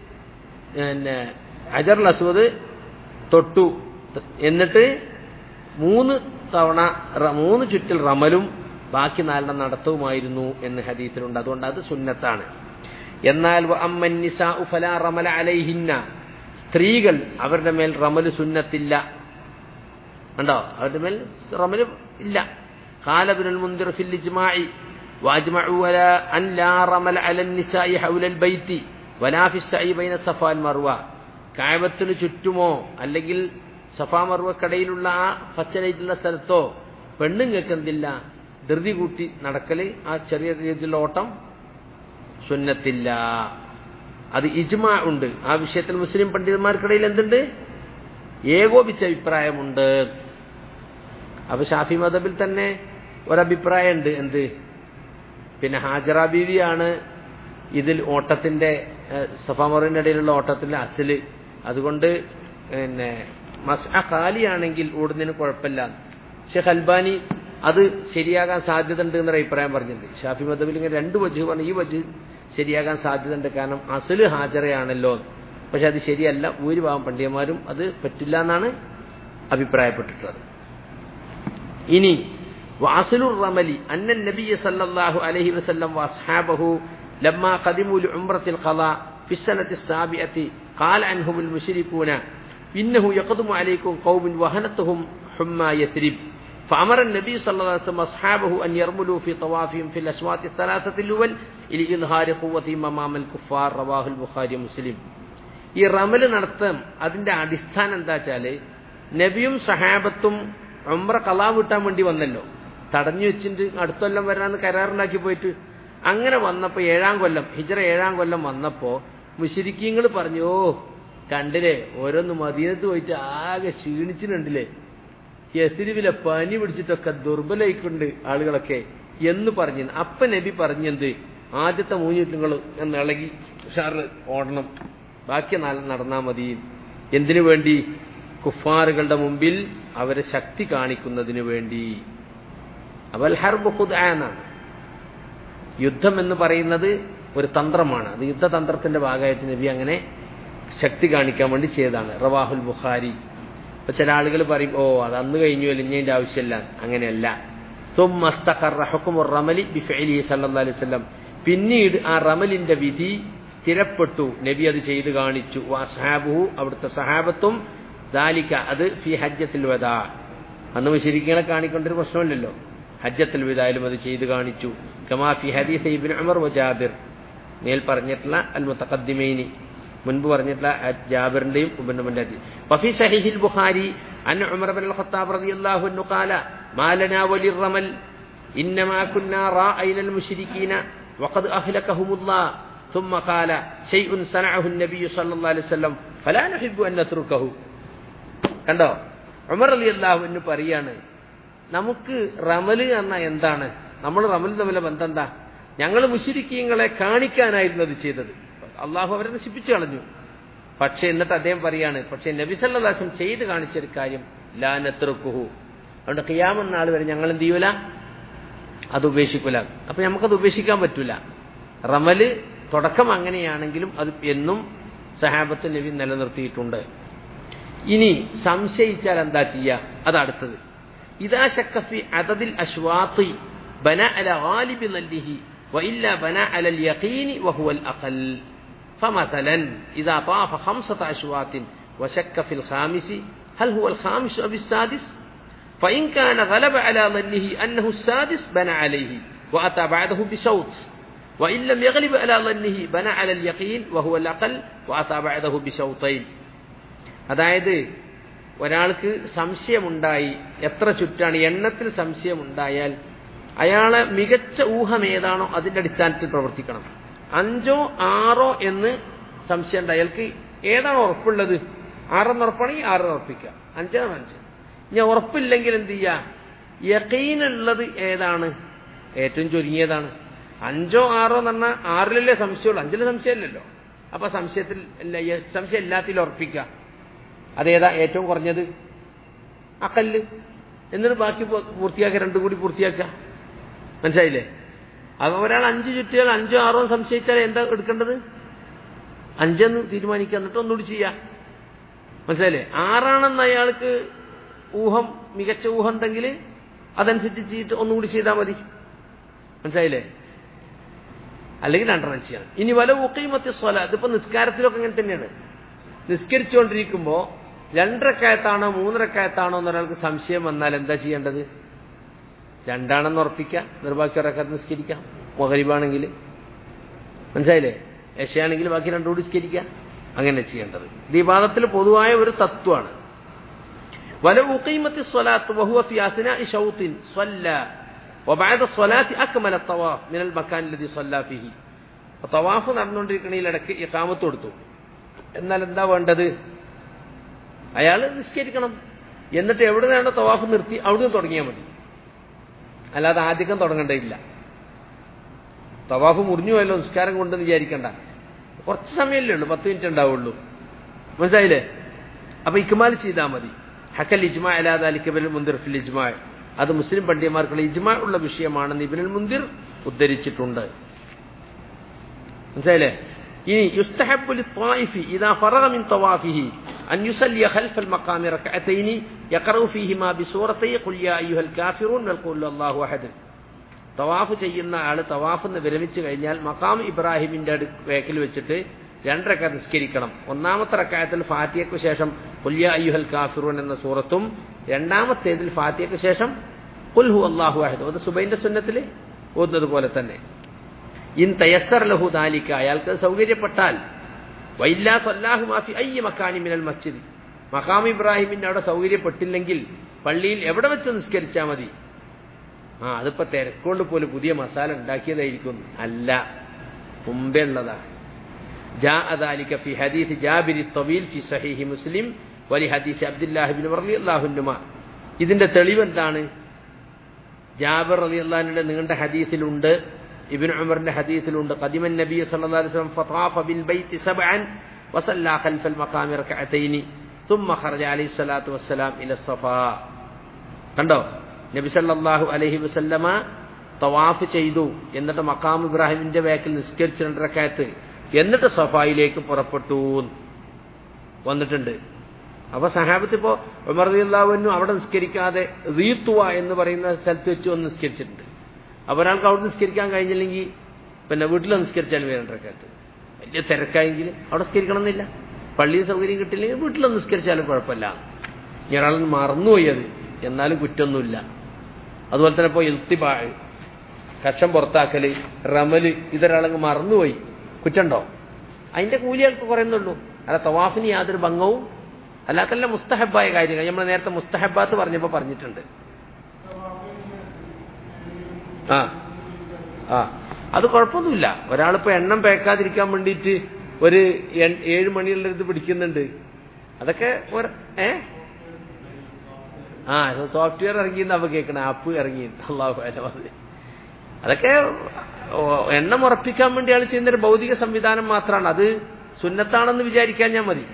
ഹജറുൽ അസ്വദ് തൊട്ടു. എന്നിട്ട് 3 തവണ 3 ചുറ്റിൽ റമലും ബാക്കി 4 നടത്തവുമായിരുന്നു എന്ന് ഹദീസിലുണ്ട്. അതുകൊണ്ട് അത് സുന്നത്താണ്. എന്നാൽ വഅമ്മൻ നിസാഉ ഫലാ റമല അലൈഹിന്ന, സ്ത്രീകൾ അവരുടെ മേൽ റമല് സുന്നത്തില്ല. കണ്ടോ, അവരുടെ മേൽ റമല് ഇല്ല. ഖാല ഇബ്നുൽ മുൻദിർ ഫിൽ ഇജ്മാഇ വഅജ്മഉ അലാ അൻ ലാ റമല അലൻ നിസാഇ ഹൗലൽ ബൈത്തി വലാ ഫിസ് സഈ ബൈന സഫാ വൽ മർവ. കഅബത്തിന് ചുറ്റുമോ അല്ലെങ്കിൽ സഫാ മർവക്കടയിലുള്ള ആ പച്ചലൈറ്റുള്ള സ്ഥലത്തോ പെണ്ണുങ്ങൾക്ക് എന്തില്ല? ധൃതി കൂട്ടി നടക്കല്, ആ ചെറിയ രീതിയിലുള്ള ഓട്ടം സുന്നത്തില്ല. അത് ഇജ്മാ ഉണ്ട് ആ വിഷയത്തിൽ. മുസ്ലിം പണ്ഡിതന്മാർക്കിടയിൽ എന്തുണ്ട്? ഏകോപിച്ച അഭിപ്രായമുണ്ട്. അപ്പൊ ഷാഫി മദ്ഹബിൽ തന്നെ ഒരഭിപ്രായമുണ്ട്. എന്ത്? പിന്നെ ഹാജറ ബീവിയാണ് ഇതിൽ ഓട്ടത്തിന്റെ സഫാ മർവയുടെ ഇടയിലുള്ള ഓട്ടത്തിന്റെ അസല്. അതുകൊണ്ട് പിന്നെ മസ്അ ഖാലിയാണെങ്കിൽ ഓടുന്നതിന് കുഴപ്പമില്ല. ഷെയ്ഖ് അൽബാനി അത് ശരിയാകാൻ സാധ്യത ഉണ്ട് എന്നൊരു അഭിപ്രായം പറഞ്ഞിട്ടുണ്ട്. ഷാഫി മദ്ഹബിൽ ഇങ്ങനെ 2 വജ്ഹ് പറഞ്ഞു. ഈ വജ്ഹ് ശരിയാകാൻ സാധ്യതയുണ്ട്, കാരണം അസല് ഹാജറയാണല്ലോ. പക്ഷെ അത് ശരിയല്ല. ഭൂരിഭാഗം പണ്ഡിതന്മാരും അത് പറ്റില്ല എന്നാണ് അഭിപ്രായപ്പെട്ടിട്ടുള്ളത്. ഇനി വഅസ്ലുർ റമലി അന്ന നബിയ സല്ലല്ലാഹു അലൈഹി വസല്ലം വഅസ്ഹാബഹു ലമ്മാ ഖദിമു ലിഉംറത്തിൽ ഖളാ ഫി السنة السابعة قال عنهم المشركون ഇന്നഹു യഖ്ദുമു അലൈക്കും ഖൗമുൻ വഹനത്തുഹും ഹുമ്മാ യസ്രിബ് فأمر النبي صلى الله عليه وسلم أصحابه أن يرملوا في طوافهم في الأشواط الثلاثة الأول لإظهار قوتهم أمام الكفار رواه البخاري ومسلم. ഈ റമല് നടത്തം അതിന്റെ അടിസ്ഥാനം എന്താ വെച്ചാല് നബിയും സഹാബത്തും ഉംറ ഖളാ വിട്ടാൻ വേണ്ടി വന്നല്ലോ, തടഞ്ഞു വെച്ചിട്ട് അടുത്ത കൊല്ലം വരാന്ന് കരാറുണ്ടാക്കി പോയിട്ട്. അങ്ങനെ വന്നപ്പോ 7-ാം കൊല്ലം ഹിജ്റ 7-ാം കൊല്ലം വന്നപ്പോ മുശ്രിക്കീങ്ങൾ പറഞ്ഞു, ഓ കണ്ടില്ലേ ഓരോന്ന് മദീനത്ത് പോയിട്ട് ആകെ ക്ഷീണിച്ചിട്ടുണ്ടല്ലേ, യസ്രിബിലെ പനി പിടിച്ചിട്ടൊക്കെ ദുർബലായിക്കൊണ്ട് ആളുകളൊക്കെ എന്ന് പറഞ്ഞു. അപ്പ നബി പറഞ്ഞെന്ത്, ആദ്യത്തെ 3 ചുറ്റുകൾ എന്ന് ഇളകി ഉഷാറ് ഓടണം, ബാക്കി നടന്നാ മതി. എന്തിനു വേണ്ടി? കുഫാറുകളുടെ മുമ്പിൽ അവരെ ശക്തി കാണിക്കുന്നതിന് വേണ്ടി. അവൽ ഹർബ് ഖുദ്ആ എന്നാണ്. യുദ്ധം എന്ന് പറയുന്നത് ഒരു തന്ത്രമാണ്. അത് യുദ്ധതന്ത്രത്തിന്റെ ഭാഗമായിട്ട് നബി അങ്ങനെ ശക്തി കാണിക്കാൻ വേണ്ടി ചെയ്തതാണ്. റവാഹുൽ ബുഖാരി. ഇപ്പൊ ചില ആളുകൾ പറയും, ഓ അത് അന്ന് കഴിഞ്ഞു ഇനി അതിന്റെ ആവശ്യമില്ല. അങ്ങനെയല്ല. പിന്നീട് ആ റമലിന്റെ വിധി സ്ഥിരപ്പെട്ടു, നബി അത് ചെയ്തു കാണിച്ചു. വഅസ്ഹാബുഹു അവിടുത്തെ സഹാബത്തും ദാലിക അത് ഫി ഹജ്ജത്തുൽ വദാ. അന്ന് മുശ്രിക്കീങ്ങളെ കാണിക്കൊണ്ടൊരു പ്രശ്നമില്ലല്ലോ, ഹജ്ജത്തുൽ വദായിലും അത് ചെയ്തു കാണിച്ചു. കമാ ഫി ഹദീസ് ഇബ്നു ഉമർ വ ജാബിർ, മേൽ പറഞ്ഞിട്ടുള്ള അൽ മുതഖദ്ദിമൈനി, മുൻപ് പറഞ്ഞിട്ടുള്ള ജാബിറിന്റെയും ഉബന്നുമന്റെ ഹദീസ്. വഫി സഹീഹിൽ ബുഖാരി അൻ ഉമർ ഇബ്നുൽ ഖത്താബ് റളിയല്ലാഹു അൻഹു ഖാല മാ ലനാ വലിർ റമൽ ഇന്നമാ കുന്നാ റാഅയ്നൽ മുശ്രികീന വഖദ് അഹ്ലകഹുമുല്ലാഹ് ثم قال شيء صنعه النبي صلى الله عليه وسلم فلا نحب ان نتركه. കണ്ടോ, ഉമർ റളിയല്ലാഹു അൻഹു പറയാണ്, നമുക്ക് റമല് എന്ന എന്താണ്, നമ്മൾ റമൽ തമ്മിലെ ബന്ധം എന്താ? ഞങ്ങൾ മുശ്രിക്കീങ്ങളെ കാണിക്കാനായിരുന്നു അത് ചെയ്തത്, അള്ളാഹു അവരെ നശിപ്പിച്ചു കളഞ്ഞു. പക്ഷെ എന്നിട്ട് അദ്ദേഹം പറയാണ്, പക്ഷെ നബി സല്ലല്ലാഹു അലൈഹി വസല്ലം ചെയ്ത് കാണിച്ചൊരു കാര്യം ലാ നത്രുക്കുഹു, അതുകൊണ്ട് ഖിയാമത്ത് നാൾ വരെ ഞങ്ങൾ എന്ത് ചെയ്യൂല, അത് ഉപേക്ഷിക്കൂല. അപ്പൊ നമുക്കത് ഉപേക്ഷിക്കാൻ പറ്റൂല. റമല് തുടക്കം അങ്ങനെയാണെങ്കിലും അത് എന്നും സഹാബത്ത് നബി നിലനിർത്തിയിട്ടുണ്ട്. ഇനി സംശയിച്ചാൽ എന്താ ചെയ്യുക? അത് അടുത്തത്. ഇദാ ശക്ക ഫി അദദിൽ അശ്വാത്തി ബനാ അലാ ഗാലിബി ദല്ലിഹി വഇല്ലാ ബനാ അലൽ യഖീനി വഹുവൽ അഖൽ. فمثلا إذا طاف 5 أشواط وشك في الخامس هل هو الخامس أو السادس؟ فإن كان غلب على ظنه أنه السادس بنى عليه وأتى بعده بشوط، وإن لم يغلب على ظنه بنى على اليقين وهو الأقل وأتى بعده بشوطين. അതായത് ഒരാൾക്ക് സംശയമുണ്ടായി, എത്ര ചുറ്റാണ് എണ്ണത്തിൽ സംശയമുണ്ടായാൽ അയാളെ മികച്ച ഊഹം ഏതാണോ അതിന്റെ അടിസ്ഥാനത്തിൽ പ്രവർത്തിക്കണം. 5 6 എന്ന് സംശയം ഉണ്ട്, അയാൾക്ക് ഏതാണ് ഉറപ്പുള്ളത്? 6 ഉറപ്പാണെങ്കിൽ 6 ഉറപ്പിക്കുക, 5 5. ഇനി ഉറപ്പില്ലെങ്കിൽ എന്ത് ചെയ്യുക? യഖീനുള്ളത് ഏതാണ്? ഏറ്റവും ചുരുങ്ങിയതാണ്. 5 6 എന്ന് പറഞ്ഞാൽ 6-ലല്ലേ സംശയമുള്ളൂ, 5-ല് സംശയമില്ലല്ലോ. അപ്പൊ സംശയം ഇല്ലാത്തതിൽ ഉറപ്പിക്കുക. അതേതാ ഏറ്റവും കുറഞ്ഞത്? അഖല്ല്. എന്നിട്ട് ബാക്കി പൂർത്തിയാക്കുക, 2 കൂടി പൂർത്തിയാക്കുക. മനസ്സിലായില്ലേ? അപ്പൊ ഒരാൾ 5 ചുറ്റിയാൽ 5 6 സംശയിച്ചാൽ എന്താ എടുക്കേണ്ടത്? 5 തീരുമാനിക്കുക, എന്നിട്ട് ഒന്നുകൂടി ചെയ്യാം. മനസ്സിലായില്ലേ? 6 അയാൾക്ക് ഊഹം, മികച്ച ഊഹം ഉണ്ടെങ്കിൽ അതനുസരിച്ച് ചെയ്തിട്ട് ഒന്നുകൂടി ചെയ്താൽ മതി. മനസ്സിലായില്ലേ? അല്ലെങ്കിൽ 2 ചെയ്യണം. ഇനി വല ഉഖീമത്തി സ്വലാത്ത്, ഇതിപ്പോ നിസ്കാരത്തിലൊക്കെ അങ്ങനെ തന്നെയാണ്. നിസ്കരിച്ചുകൊണ്ടിരിക്കുമ്പോ 2 റക്അത്താണോ 3 റക്അത്താണോ എന്നൊരാൾക്ക് സംശയം വന്നാൽ എന്താ ചെയ്യേണ്ടത്? 2 ഉറപ്പിക്കുക, നിർബാക്കി റക്അത്ത് നിസ്കരിക്കാം. മഗ്രിബാണെങ്കിൽ, മനസ്സിലായില്ലേ? ഇശയാണെങ്കിൽ ബാക്കി 2 കൂടി നിസ്കരിക്കുക. അങ്ങനെ ചെയ്യേണ്ടത്. ഇത് ഇബാദത്തിൽ പൊതുവായ ഒരു തത്വമാണ്. വല ഉഖീമത്തി സ്വലാത്ത് വഹുവ ഫി അസ്നാഇ ശൗത്തിൻ സ്വല്ല വബഅദ സ്വലാത്തി അക്മല തവാഫ് മിനൽ മകാൻ അല്ലദി സ്വല്ല ഫീഹി. തവാഫ് നടന്നുകൊണ്ടിരിക്കണയിലിടയ്ക്ക് ഇഖാമത്ത് കൊടുത്തു. എന്നാൽ എന്താ വേണ്ടത്? അയാൾ നിസ്കരിക്കണം. എന്നിട്ട് എവിടെ നിന്നാണ് തവാഫ് നിർത്തി അവിടുന്ന് തുടങ്ങിയാൽ മതി, അല്ലാതെ ആദ്യം തുടങ്ങേണ്ടതില്ല. തവാഫ് മുറിഞ്ഞു പോയല്ലോ നിസ്കാരം കൊണ്ടെന്ന് വിചാരിക്കണ്ട. കുറച്ച് സമയമല്ലേ ഉള്ളൂ, 10 മിനിറ്റ് ഉണ്ടാവുള്ളൂ. മനസ്സിലായില്ലേ? അപ്പൊ ഇക്മാൽ ചെയ്താൽ മതി. ഹക്കൽ ഇജ്മാ അലാ ദാലിക ഇബ്നുൽ മുൻദിർ ഫിൽ ഇജ്മാ, അത് മുസ്ലിം പണ്ഡിതന്മാർക്കുള്ള ഇജ്മാ ഉള്ള വിഷയമാണെന്ന് ഇബ്നുൽ മുൻദിർ ഉദ്ധരിച്ചിട്ടുണ്ട്. മനസ്സിലായില്ലേ? ഇനി യുസ്തഹബ്ബു ലിത്വായിഫി ഇദാ ഫറഗ മിൻ തവാഫിഹി അൻ യുസല്ലിയ ഖൽഫൽ മഖാമി റക്അതൈനി യഖറഉ ഫീഹിമാ ബിസൂറത്തൈ ഖുൽ യാ അയ്യുഹൽ കാഫിറൂൻ വൽ ഖുൽ അല്ലാഹു അഹദ്. തവാഫ് ചെയ്യുന്ന ആള് തവാഫ് വിരമിച്ചു കഴിഞ്ഞാൽ മഖാം ഇബ്രാഹിമിന്റെ വേക്കിൽ വെച്ചിട്ട് 2 റക്അത്ത് നിസ്കരിക്കണം. ഒന്നാമത്തെ റക്അത്തിൽ ഫാത്തിഹയ്ക്ക് ശേഷം ഖുൽ യാ അയ്യുഹൽ കാഫിറൂൻ എന്ന സൂറത്തും രണ്ടാമത്തേതിൽ ഫാത്തിഹയ്ക്ക് ശേഷം ഖുൽ ഹുവല്ലാഹു അഹദ്. അത് സുബൈന്റെ സുന്നത്തിൽ ഓതുന്നത് പോലെ തന്നെ. ഇൻ തയസ്സർ ലഹു ദാലിക, അയാൾക്ക് സൗകര്യപ്പെട്ടാൽ, വൈല്ലാ സല്ലാഹു മാഫി അയ്യ മക്കാനി മിനൽ മസ്ജിദ്, മഖാം ഇബ്രാഹിമിന്റെ അവിടെ സൗകര്യപ്പെട്ടില്ലെങ്കിൽ പള്ളിയിൽ എവിടെ വെച്ച് നിസ്കരിച്ചാൽ മതി. അതിപ്പോ തിരക്കൊണ്ട് പോലും പുതിയ മസാല ഉണ്ടാക്കിയതായിരിക്കും. അല്ല, മുമ്പേ ഉള്ളതാ. ജാഅ ദാലിക ഫി ഹദീസ് ജാബിർ الطويل في صحيح مسلم ولحديث عبد الله بن عمر رضي الله عنهما. ഇതിന്റെ തെളിവ് എന്താണ്? ജാബിർ റളിയല്ലാഹു അൻഹുവിന്റെ നീണ്ട ഹദീസിലുണ്ട്, ഇബ്നു ഉമറിന്റെ ഹദീസിലുണ്ട്. ഖദിമ നബി സല്ലല്ലാഹു അലൈഹി വസല്ലം ഫതാഫ ബിൽ ബൈത്തി സബ്അൻ വസല്ല ഖൽഫൽ മഖാമി റകഅതൈനി ثم خرج عليه الصلاه والسلام الى الصفا. കണ്ടോ, നബി സല്ലല്ലാഹു അലൈഹി വസല്ലമ തവാഫ് ചെയ്തു, എന്നിട്ട് മഖാം ഇബ്രാഹിമിന്റെ ബാക്കിൽ നിസ്കരിച്ചു 2 റക്അത്ത്, എന്നിട്ട് സഫായിലേക്ക് പുറപ്പെട്ടു വന്നിട്ടുണ്ട്. അപ്പൊ സഹാബത്ത് ഇപ്പോ ഉമർ റളിയല്ലാഹു അൻഹു അവിടെ നിസ്കരിക്കാതെ റീത്തുവ എന്ന് പറയുന്ന സ്ഥലത്ത് വെച്ച് ഒന്ന് നിസ്കരിച്ചിട്ടുണ്ട്. അപ്പൊ ഒരാൾക്ക് അവിടെ നിസ്കരിക്കാൻ കഴിഞ്ഞില്ലെങ്കിൽ പിന്നെ വീട്ടിൽ നിസ്കരിച്ചാലും 2 റക്അത്ത്. വലിയ തിരക്കായെങ്കിൽ അവിടെ നിസ്കരിക്കണമെന്നില്ല. പള്ളിയിൽ സൗകര്യം കിട്ടില്ലെങ്കിൽ വീട്ടിൽ നിസ്കരിച്ചാലും കുഴപ്പമില്ല. ഒരാൾ മറന്നുപോയി അത്, എന്നാലും കുറ്റമൊന്നുമില്ല. അതുപോലെ തന്നെ ഇപ്പോൾ ഇൽത്തിബാ, കക്ഷം പുറത്താക്കല്, റമല്, ഇതൊരാളങ്ങ് മറന്നുപോയി, കുറ്റമുണ്ടോ? അതിന്റെ കൂലികൾക്ക് കുറയുന്നുള്ളൂ. അല്ല തവാഫിന് യാതൊരു ഭംഗവും അല്ലാത്തല്ല. മുസ്തഹബായ കാര്യങ്ങൾ നമ്മൾ നേരത്തെ മുസ്തഹബാത്ത് പറഞ്ഞപ്പോൾ പറഞ്ഞിട്ടുണ്ട്. അത് കുഴപ്പമൊന്നുമില്ല. ഒരാളിപ്പോ എണ്ണം പേക്കാതിരിക്കാൻ വേണ്ടിയിട്ട് ഒരു 7 മണിയുള്ളടുത്ത് പിടിക്കുന്നുണ്ട്. അതൊക്കെ സോഫ്റ്റ്വെയർ ഇറങ്ങിയെന്ന് അവ കേൾക്കണ, ആപ്പ് ഇറങ്ങി, അള്ളാഹു അലമത്. അതൊക്കെ എണ്ണം ഉറപ്പിക്കാൻ വേണ്ടി അയാൾ ചെയ്യുന്നൊരു ഭൗതിക സംവിധാനം മാത്രമാണ്. അത് സുന്നത്താണെന്ന് വിചാരിക്കാൻ ഞാൻ മതി.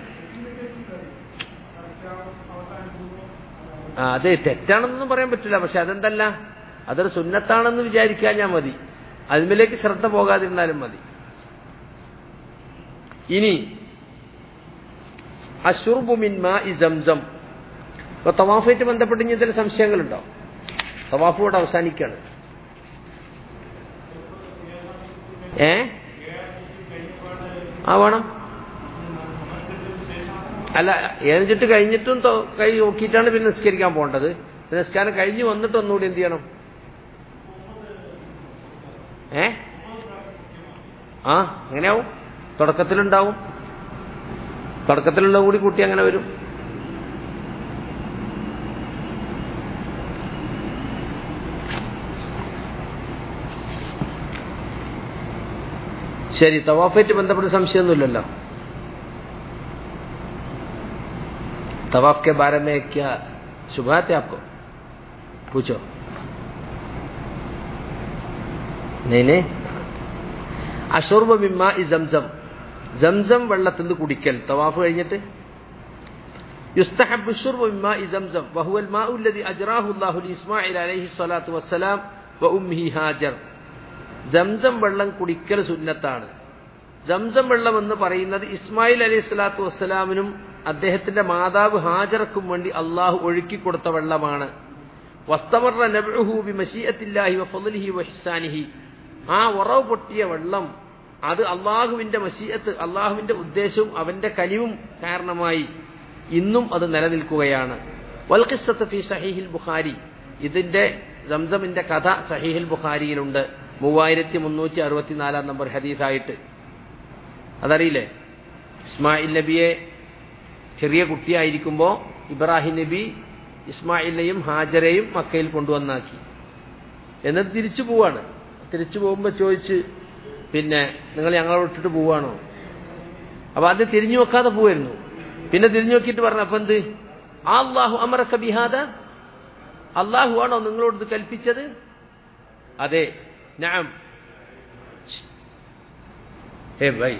അത് തെറ്റാണെന്നൊന്നും പറയാൻ പറ്റില്ല. പക്ഷെ അതെന്തല്ല, അതൊരു സുന്നത്താണെന്ന് വിചാരിക്കാൻ ഞാൻ മതി. അതിലേക്ക് ശ്രദ്ധ പോകാതിരുന്നാലും മതി. ഇനി അശ്റുബു മിൻ മാഇ സംസം. ഇപ്പൊ തവാഫായിട്ട് ബന്ധപ്പെട്ട് ഇനി ഇതിൽ സംശയങ്ങളുണ്ടോ? തവാഫ് ഇവിടെ അവസാനിക്കാണ്. വേണം. അല്ല, എഴുന്നിട്ട് കഴിഞ്ഞിട്ടും കൈ നോക്കിയിട്ടാണ് പിന്നെ നിസ്കരിക്കാൻ പോകേണ്ടത്. നിസ്കാരം കഴിഞ്ഞ് വന്നിട്ട് ഒന്നുകൂടി എന്ത് ചെയ്യണം? എങ്ങനെയാവും? തുടക്കത്തിലുണ്ടാവും. തുടക്കത്തിലുള്ള കൂടി കൂട്ടി അങ്ങനെ വരും. ശരി, തവാഫായിട്ട് ബന്ധപ്പെട്ട സംശയമൊന്നുമില്ലല്ലോ. तवाफ के बारे में क्या शुबहत है आपको? पूछो. नहीं. അഷുർബ മിമ്മ ഇ സംസം. സംസം വെള്ളത്തിൽ നിന്ന് കുടിക്കൽ തവാഫ് കഴിഞ്ഞിട്ട്. യുസ്തഹബ്ബു ശുർബു മിമ്മ ഇ സംസം വഹുവൽ മാഉ അല്ലദി അജ്റാഹു അല്ലാഹു ലിഇസ്മാഈൽ അലൈഹി സ്വലാത്തു വസ്സലാം വഉമ്മിഹി ഹാജർ. സംസം വെള്ളം കുടിക്കൽ സുന്നത്താണ്. സംസം വെള്ളം എന്ന് പറയുന്നത് ഇസ്മായിൽ അലൈഹി സ്വലാത്തു വസ്സലാമിനും അദ്ദേഹത്തിന്റെ മാതാവ് ഹാജറക്കും വേണ്ടി അള്ളാഹു ഒഴുക്കിക്കൊടുത്ത വെള്ളമാണ്. വസ്തമറ നബ്ഉഹു ബിമശീഅത്തില്ലാഹി വഫളിഹി വഇഹ്സാനിഹി. ആ ഉറവ് പൊട്ടിയ വെള്ളം അത് അള്ളാഹുവിന്റെ മശീഅത്ത്, അള്ളാഹുവിന്റെ ഉദ്ദേശവും അവന്റെ കനിവും കാരണമായി ഇന്നും അത് നിലനിൽക്കുകയാണ്. വൽ ഖിസ്സത്തു ഫീ സഹീഹിൽ ബുഖാരി. ഇതിന്റെ സംസമിന്റെ കഥ സഹീഹുൽ ബുഖാരിയിലുണ്ട്, 3364 നമ്പർ ഹദീസായിട്ട്. അതറിയില്ലേ? ഇസ്മായിൽ നബിയെ ചെറിയ കുട്ടിയായിരിക്കുമ്പോൾ ഇബ്രാഹിം നബി ഇസ്മായിലിനെയും ഹാജരെയും മക്കയിൽ കൊണ്ടുവന്നാക്കി. എന്നിട്ട് തിരിച്ചു പോവാണ്. തിരിച്ചു പോകുമ്പോൾ ചോദിച്ച്, പിന്നെ നിങ്ങൾ ഞങ്ങളെ വിട്ടിട്ട് പോവാണോ? അപ്പൊ അത് തിരിഞ്ഞു നോക്കാതെ പോവായിരുന്നു. പിന്നെ തിരിഞ്ഞു നോക്കിയിട്ട് പറഞ്ഞു, അപ്പൊ എന്ത്? അല്ലാഹു അമറക ബിഹാദ, അള്ളാഹു ആണോ നിങ്ങളോട് ഇത് കൽപ്പിച്ചത്? അതെ. നഅം. ഭായ്,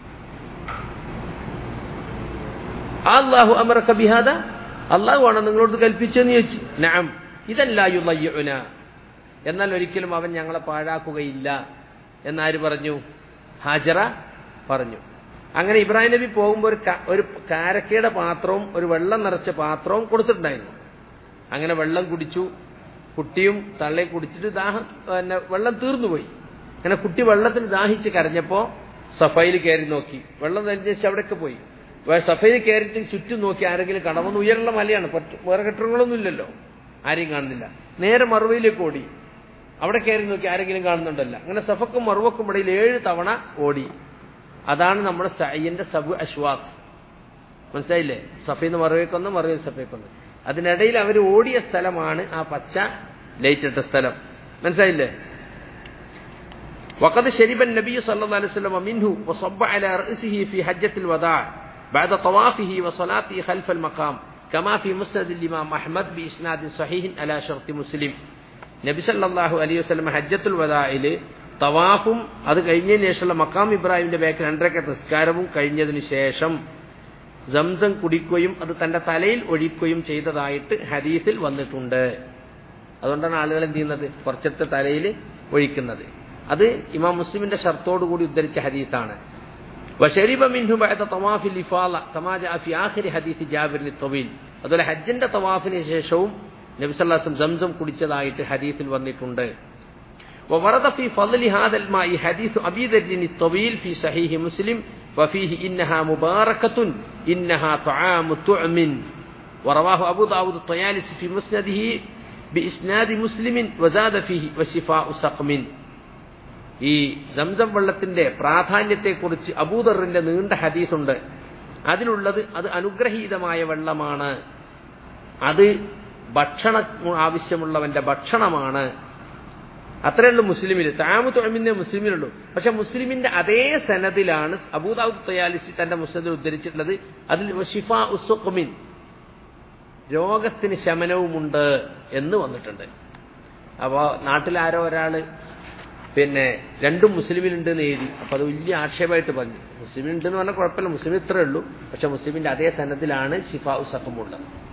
അല്ലാഹു അമറക ബിഹാദ, അള്ളാഹു ആണോ നിങ്ങളോട് കൽപ്പിച്ചെന്ന് ചോദിച്ചു. നഅം. ഇദൻ ലാ യുളയ്യുന, എന്നാൽ ഒരിക്കലും അവൻ ഞങ്ങളെ പാഴാക്കുകയില്ല എന്നാര് പറഞ്ഞു? ഹാജറ പറഞ്ഞു. അങ്ങനെ ഇബ്രാഹിം നബി പോകുമ്പോൾ ഒരു കാരക്കയുടെ പാത്രവും ഒരു വെള്ളം നിറച്ച പാത്രവും കൊടുത്തിട്ടുണ്ടായിരുന്നു. അങ്ങനെ വെള്ളം കുടിച്ചു. കുട്ടിയും തള്ളയും കുടിച്ചിട്ട് വെള്ളം തീർന്നുപോയി. അങ്ങനെ കുട്ടി വെള്ളത്തിന് ദാഹിച്ച് കരഞ്ഞപ്പോ സഫയിൽ കയറി നോക്കി, വെള്ളം തെളിഞ്ഞേച്ച് അവിടെയൊക്കെ പോയി. സഫയിൽ കയറിയിട്ട് ചുറ്റും നോക്കി ആരെങ്കിലും കാണാമെന്ന്. ഉയരുള്ള മലയാണ്, വേറെ കെട്ടിടങ്ങളൊന്നും ഇല്ലല്ലോ, ആരെയും കാണുന്നില്ല. നേരെ മറുവയിലേക്ക് ഓടി, അവിടെ കയറി നോക്കി ആരെങ്കിലും കാണുന്നുണ്ടല്ല. അങ്ങനെ സഫക്കും മറുവക്കും ഇടയിൽ 7 തവണ ഓടി. അതാണ് നമ്മുടെ സഅയിന്റെ സബ് അശ്വാഖ്. മനസ്സിലായില്ലേ? സഫയിൽ നിന്ന് മറുവയ്ക്കൊന്ന്, മറുവയിൽ സഫയ്ക്കൊന്ന്. അതിനിടയിൽ അവർ ഓടിയ സ്ഥലമാണ് ആ പച്ച ലൈറ്റ് ഇട്ട സ്ഥലം. മനസ്സിലായില്ലേ? وقد شرب النبي صلى الله عليه وسلم منه وصب على رأسه في حجة الوداع بعد طوافه وصلاته خلف المقام كما في مسند الإمام أحمد بإسناد صحيح على شرط مسلم. നബി സല്ലല്ലാഹു അലൈഹി വസല്ലം ഹജ്ജത്തുൽ വദാഇൽ തവാഫും അത് കഴിഞ്ഞതിന് ശേഷമുള്ള മഖാം ഇബ്രാഹിമിന്റെ ബാക്കിൽ 2 റക്അത്ത് നിസ്കാരവും കഴിഞ്ഞതിന് ശേഷം സംസം കുടിക്കുകയും അത് തന്റെ തലയിൽ ഒഴിക്കുകയും ചെയ്തതായിട്ട് ഹദീസിൽ വന്നിട്ടുണ്ട്. അതുകൊണ്ടാണ് ആളുകൾ എന്ത് ചെയ്യുന്നത്, കുറച്ചെടുത്ത് തലയിൽ ഒഴിക്കുന്നത്. അത് ഇമാം മുസ്ലിമിന്റെ ഷർത്തോടുകൂടി ഉദ്ധരിച്ച ഹദീസാണ്. വശരിബ മിൻഹു ബഅദ തവാഫിൽ ഇഫാള കമാ ജാഅ ഫി ആഖിരി ഹദീസ് ജാബിർ അൽ-തവീൽ. അതുപോലെ ഹജ്ജിന്റെ തവാഫിന് ശേഷവും നബി സല്ലല്ലാഹു അലൈഹി വസല്ലം സംസം കുടിച്ചതായിട്ട് ഹദീസിൽ വന്നിട്ടുണ്ട്. വവറദ ഫി ഫളലി ഹാദൽ മാഇ ഹദീസ് അബീ ദർരിൻ അൽ-തവീൽ ഫി സഹീഹി മുസ്ലിം വഫീഹി ഇന്നഹാ മുബാറകത്തുൻ ഇന്നഹാ തആമു തുഅമിൻ. വറവാഹു അബൂ ദാവൂദ് അത്ത്-തയാലിസി ഫി മുസ്നദിഹി ബിഇസ്നാദി മുസ്ലിമിൻ വസാദ ഫീഹി വശിഫാഉ സഖമിൻ. ഈ സംസം വെള്ളത്തിന്റെ പ്രാധാന്യത്തെക്കുറിച്ച് അബൂദറിന്റെ നീണ്ട ഹദീസുണ്ട്. അതിലുള്ളത് അത് അനുഗ്രഹീതമായ വെള്ളമാണ്, അത് ഭക്ഷണം ആവശ്യമുള്ളവന്റെ ഭക്ഷണമാണ്. അത്രയുള്ളൂ മുസ്ലിമിൽ. തആമു തുഅമിനെ മുസ്ലിമിലുള്ളൂ. പക്ഷെ മുസ്ലിമിന്റെ അതേ സനദിലാണ് അബൂ ദാവൂദ് തയാലിസി തന്റെ മുസ്നദിൽ ഉദ്ധരിച്ചിട്ടുള്ളത്. അതിൽ ശിഫാഉ സുഖ്മിൻ, രോഗത്തിന് ശമനവുമുണ്ട് എന്ന് വന്നിട്ടുണ്ട്. അപ്പോൾ നാട്ടിലാരോ ഒരാള് രണ്ടും മുസ്ലിമിലുണ്ടെന്ന് എഴുതി. അപ്പൊ അത് വലിയ ആക്ഷേപമായിട്ട് പറഞ്ഞു. മുസ്ലിമിലുണ്ടെന്ന് പറഞ്ഞാൽ കുഴപ്പമില്ല, മുസ്ലിം ഇത്രയേ ഉള്ളൂ. പക്ഷെ മുസ്ലിമിന്റെ അതേ സനദിലാണ് ശിഫാഉ സഖ്മുള്ളത്.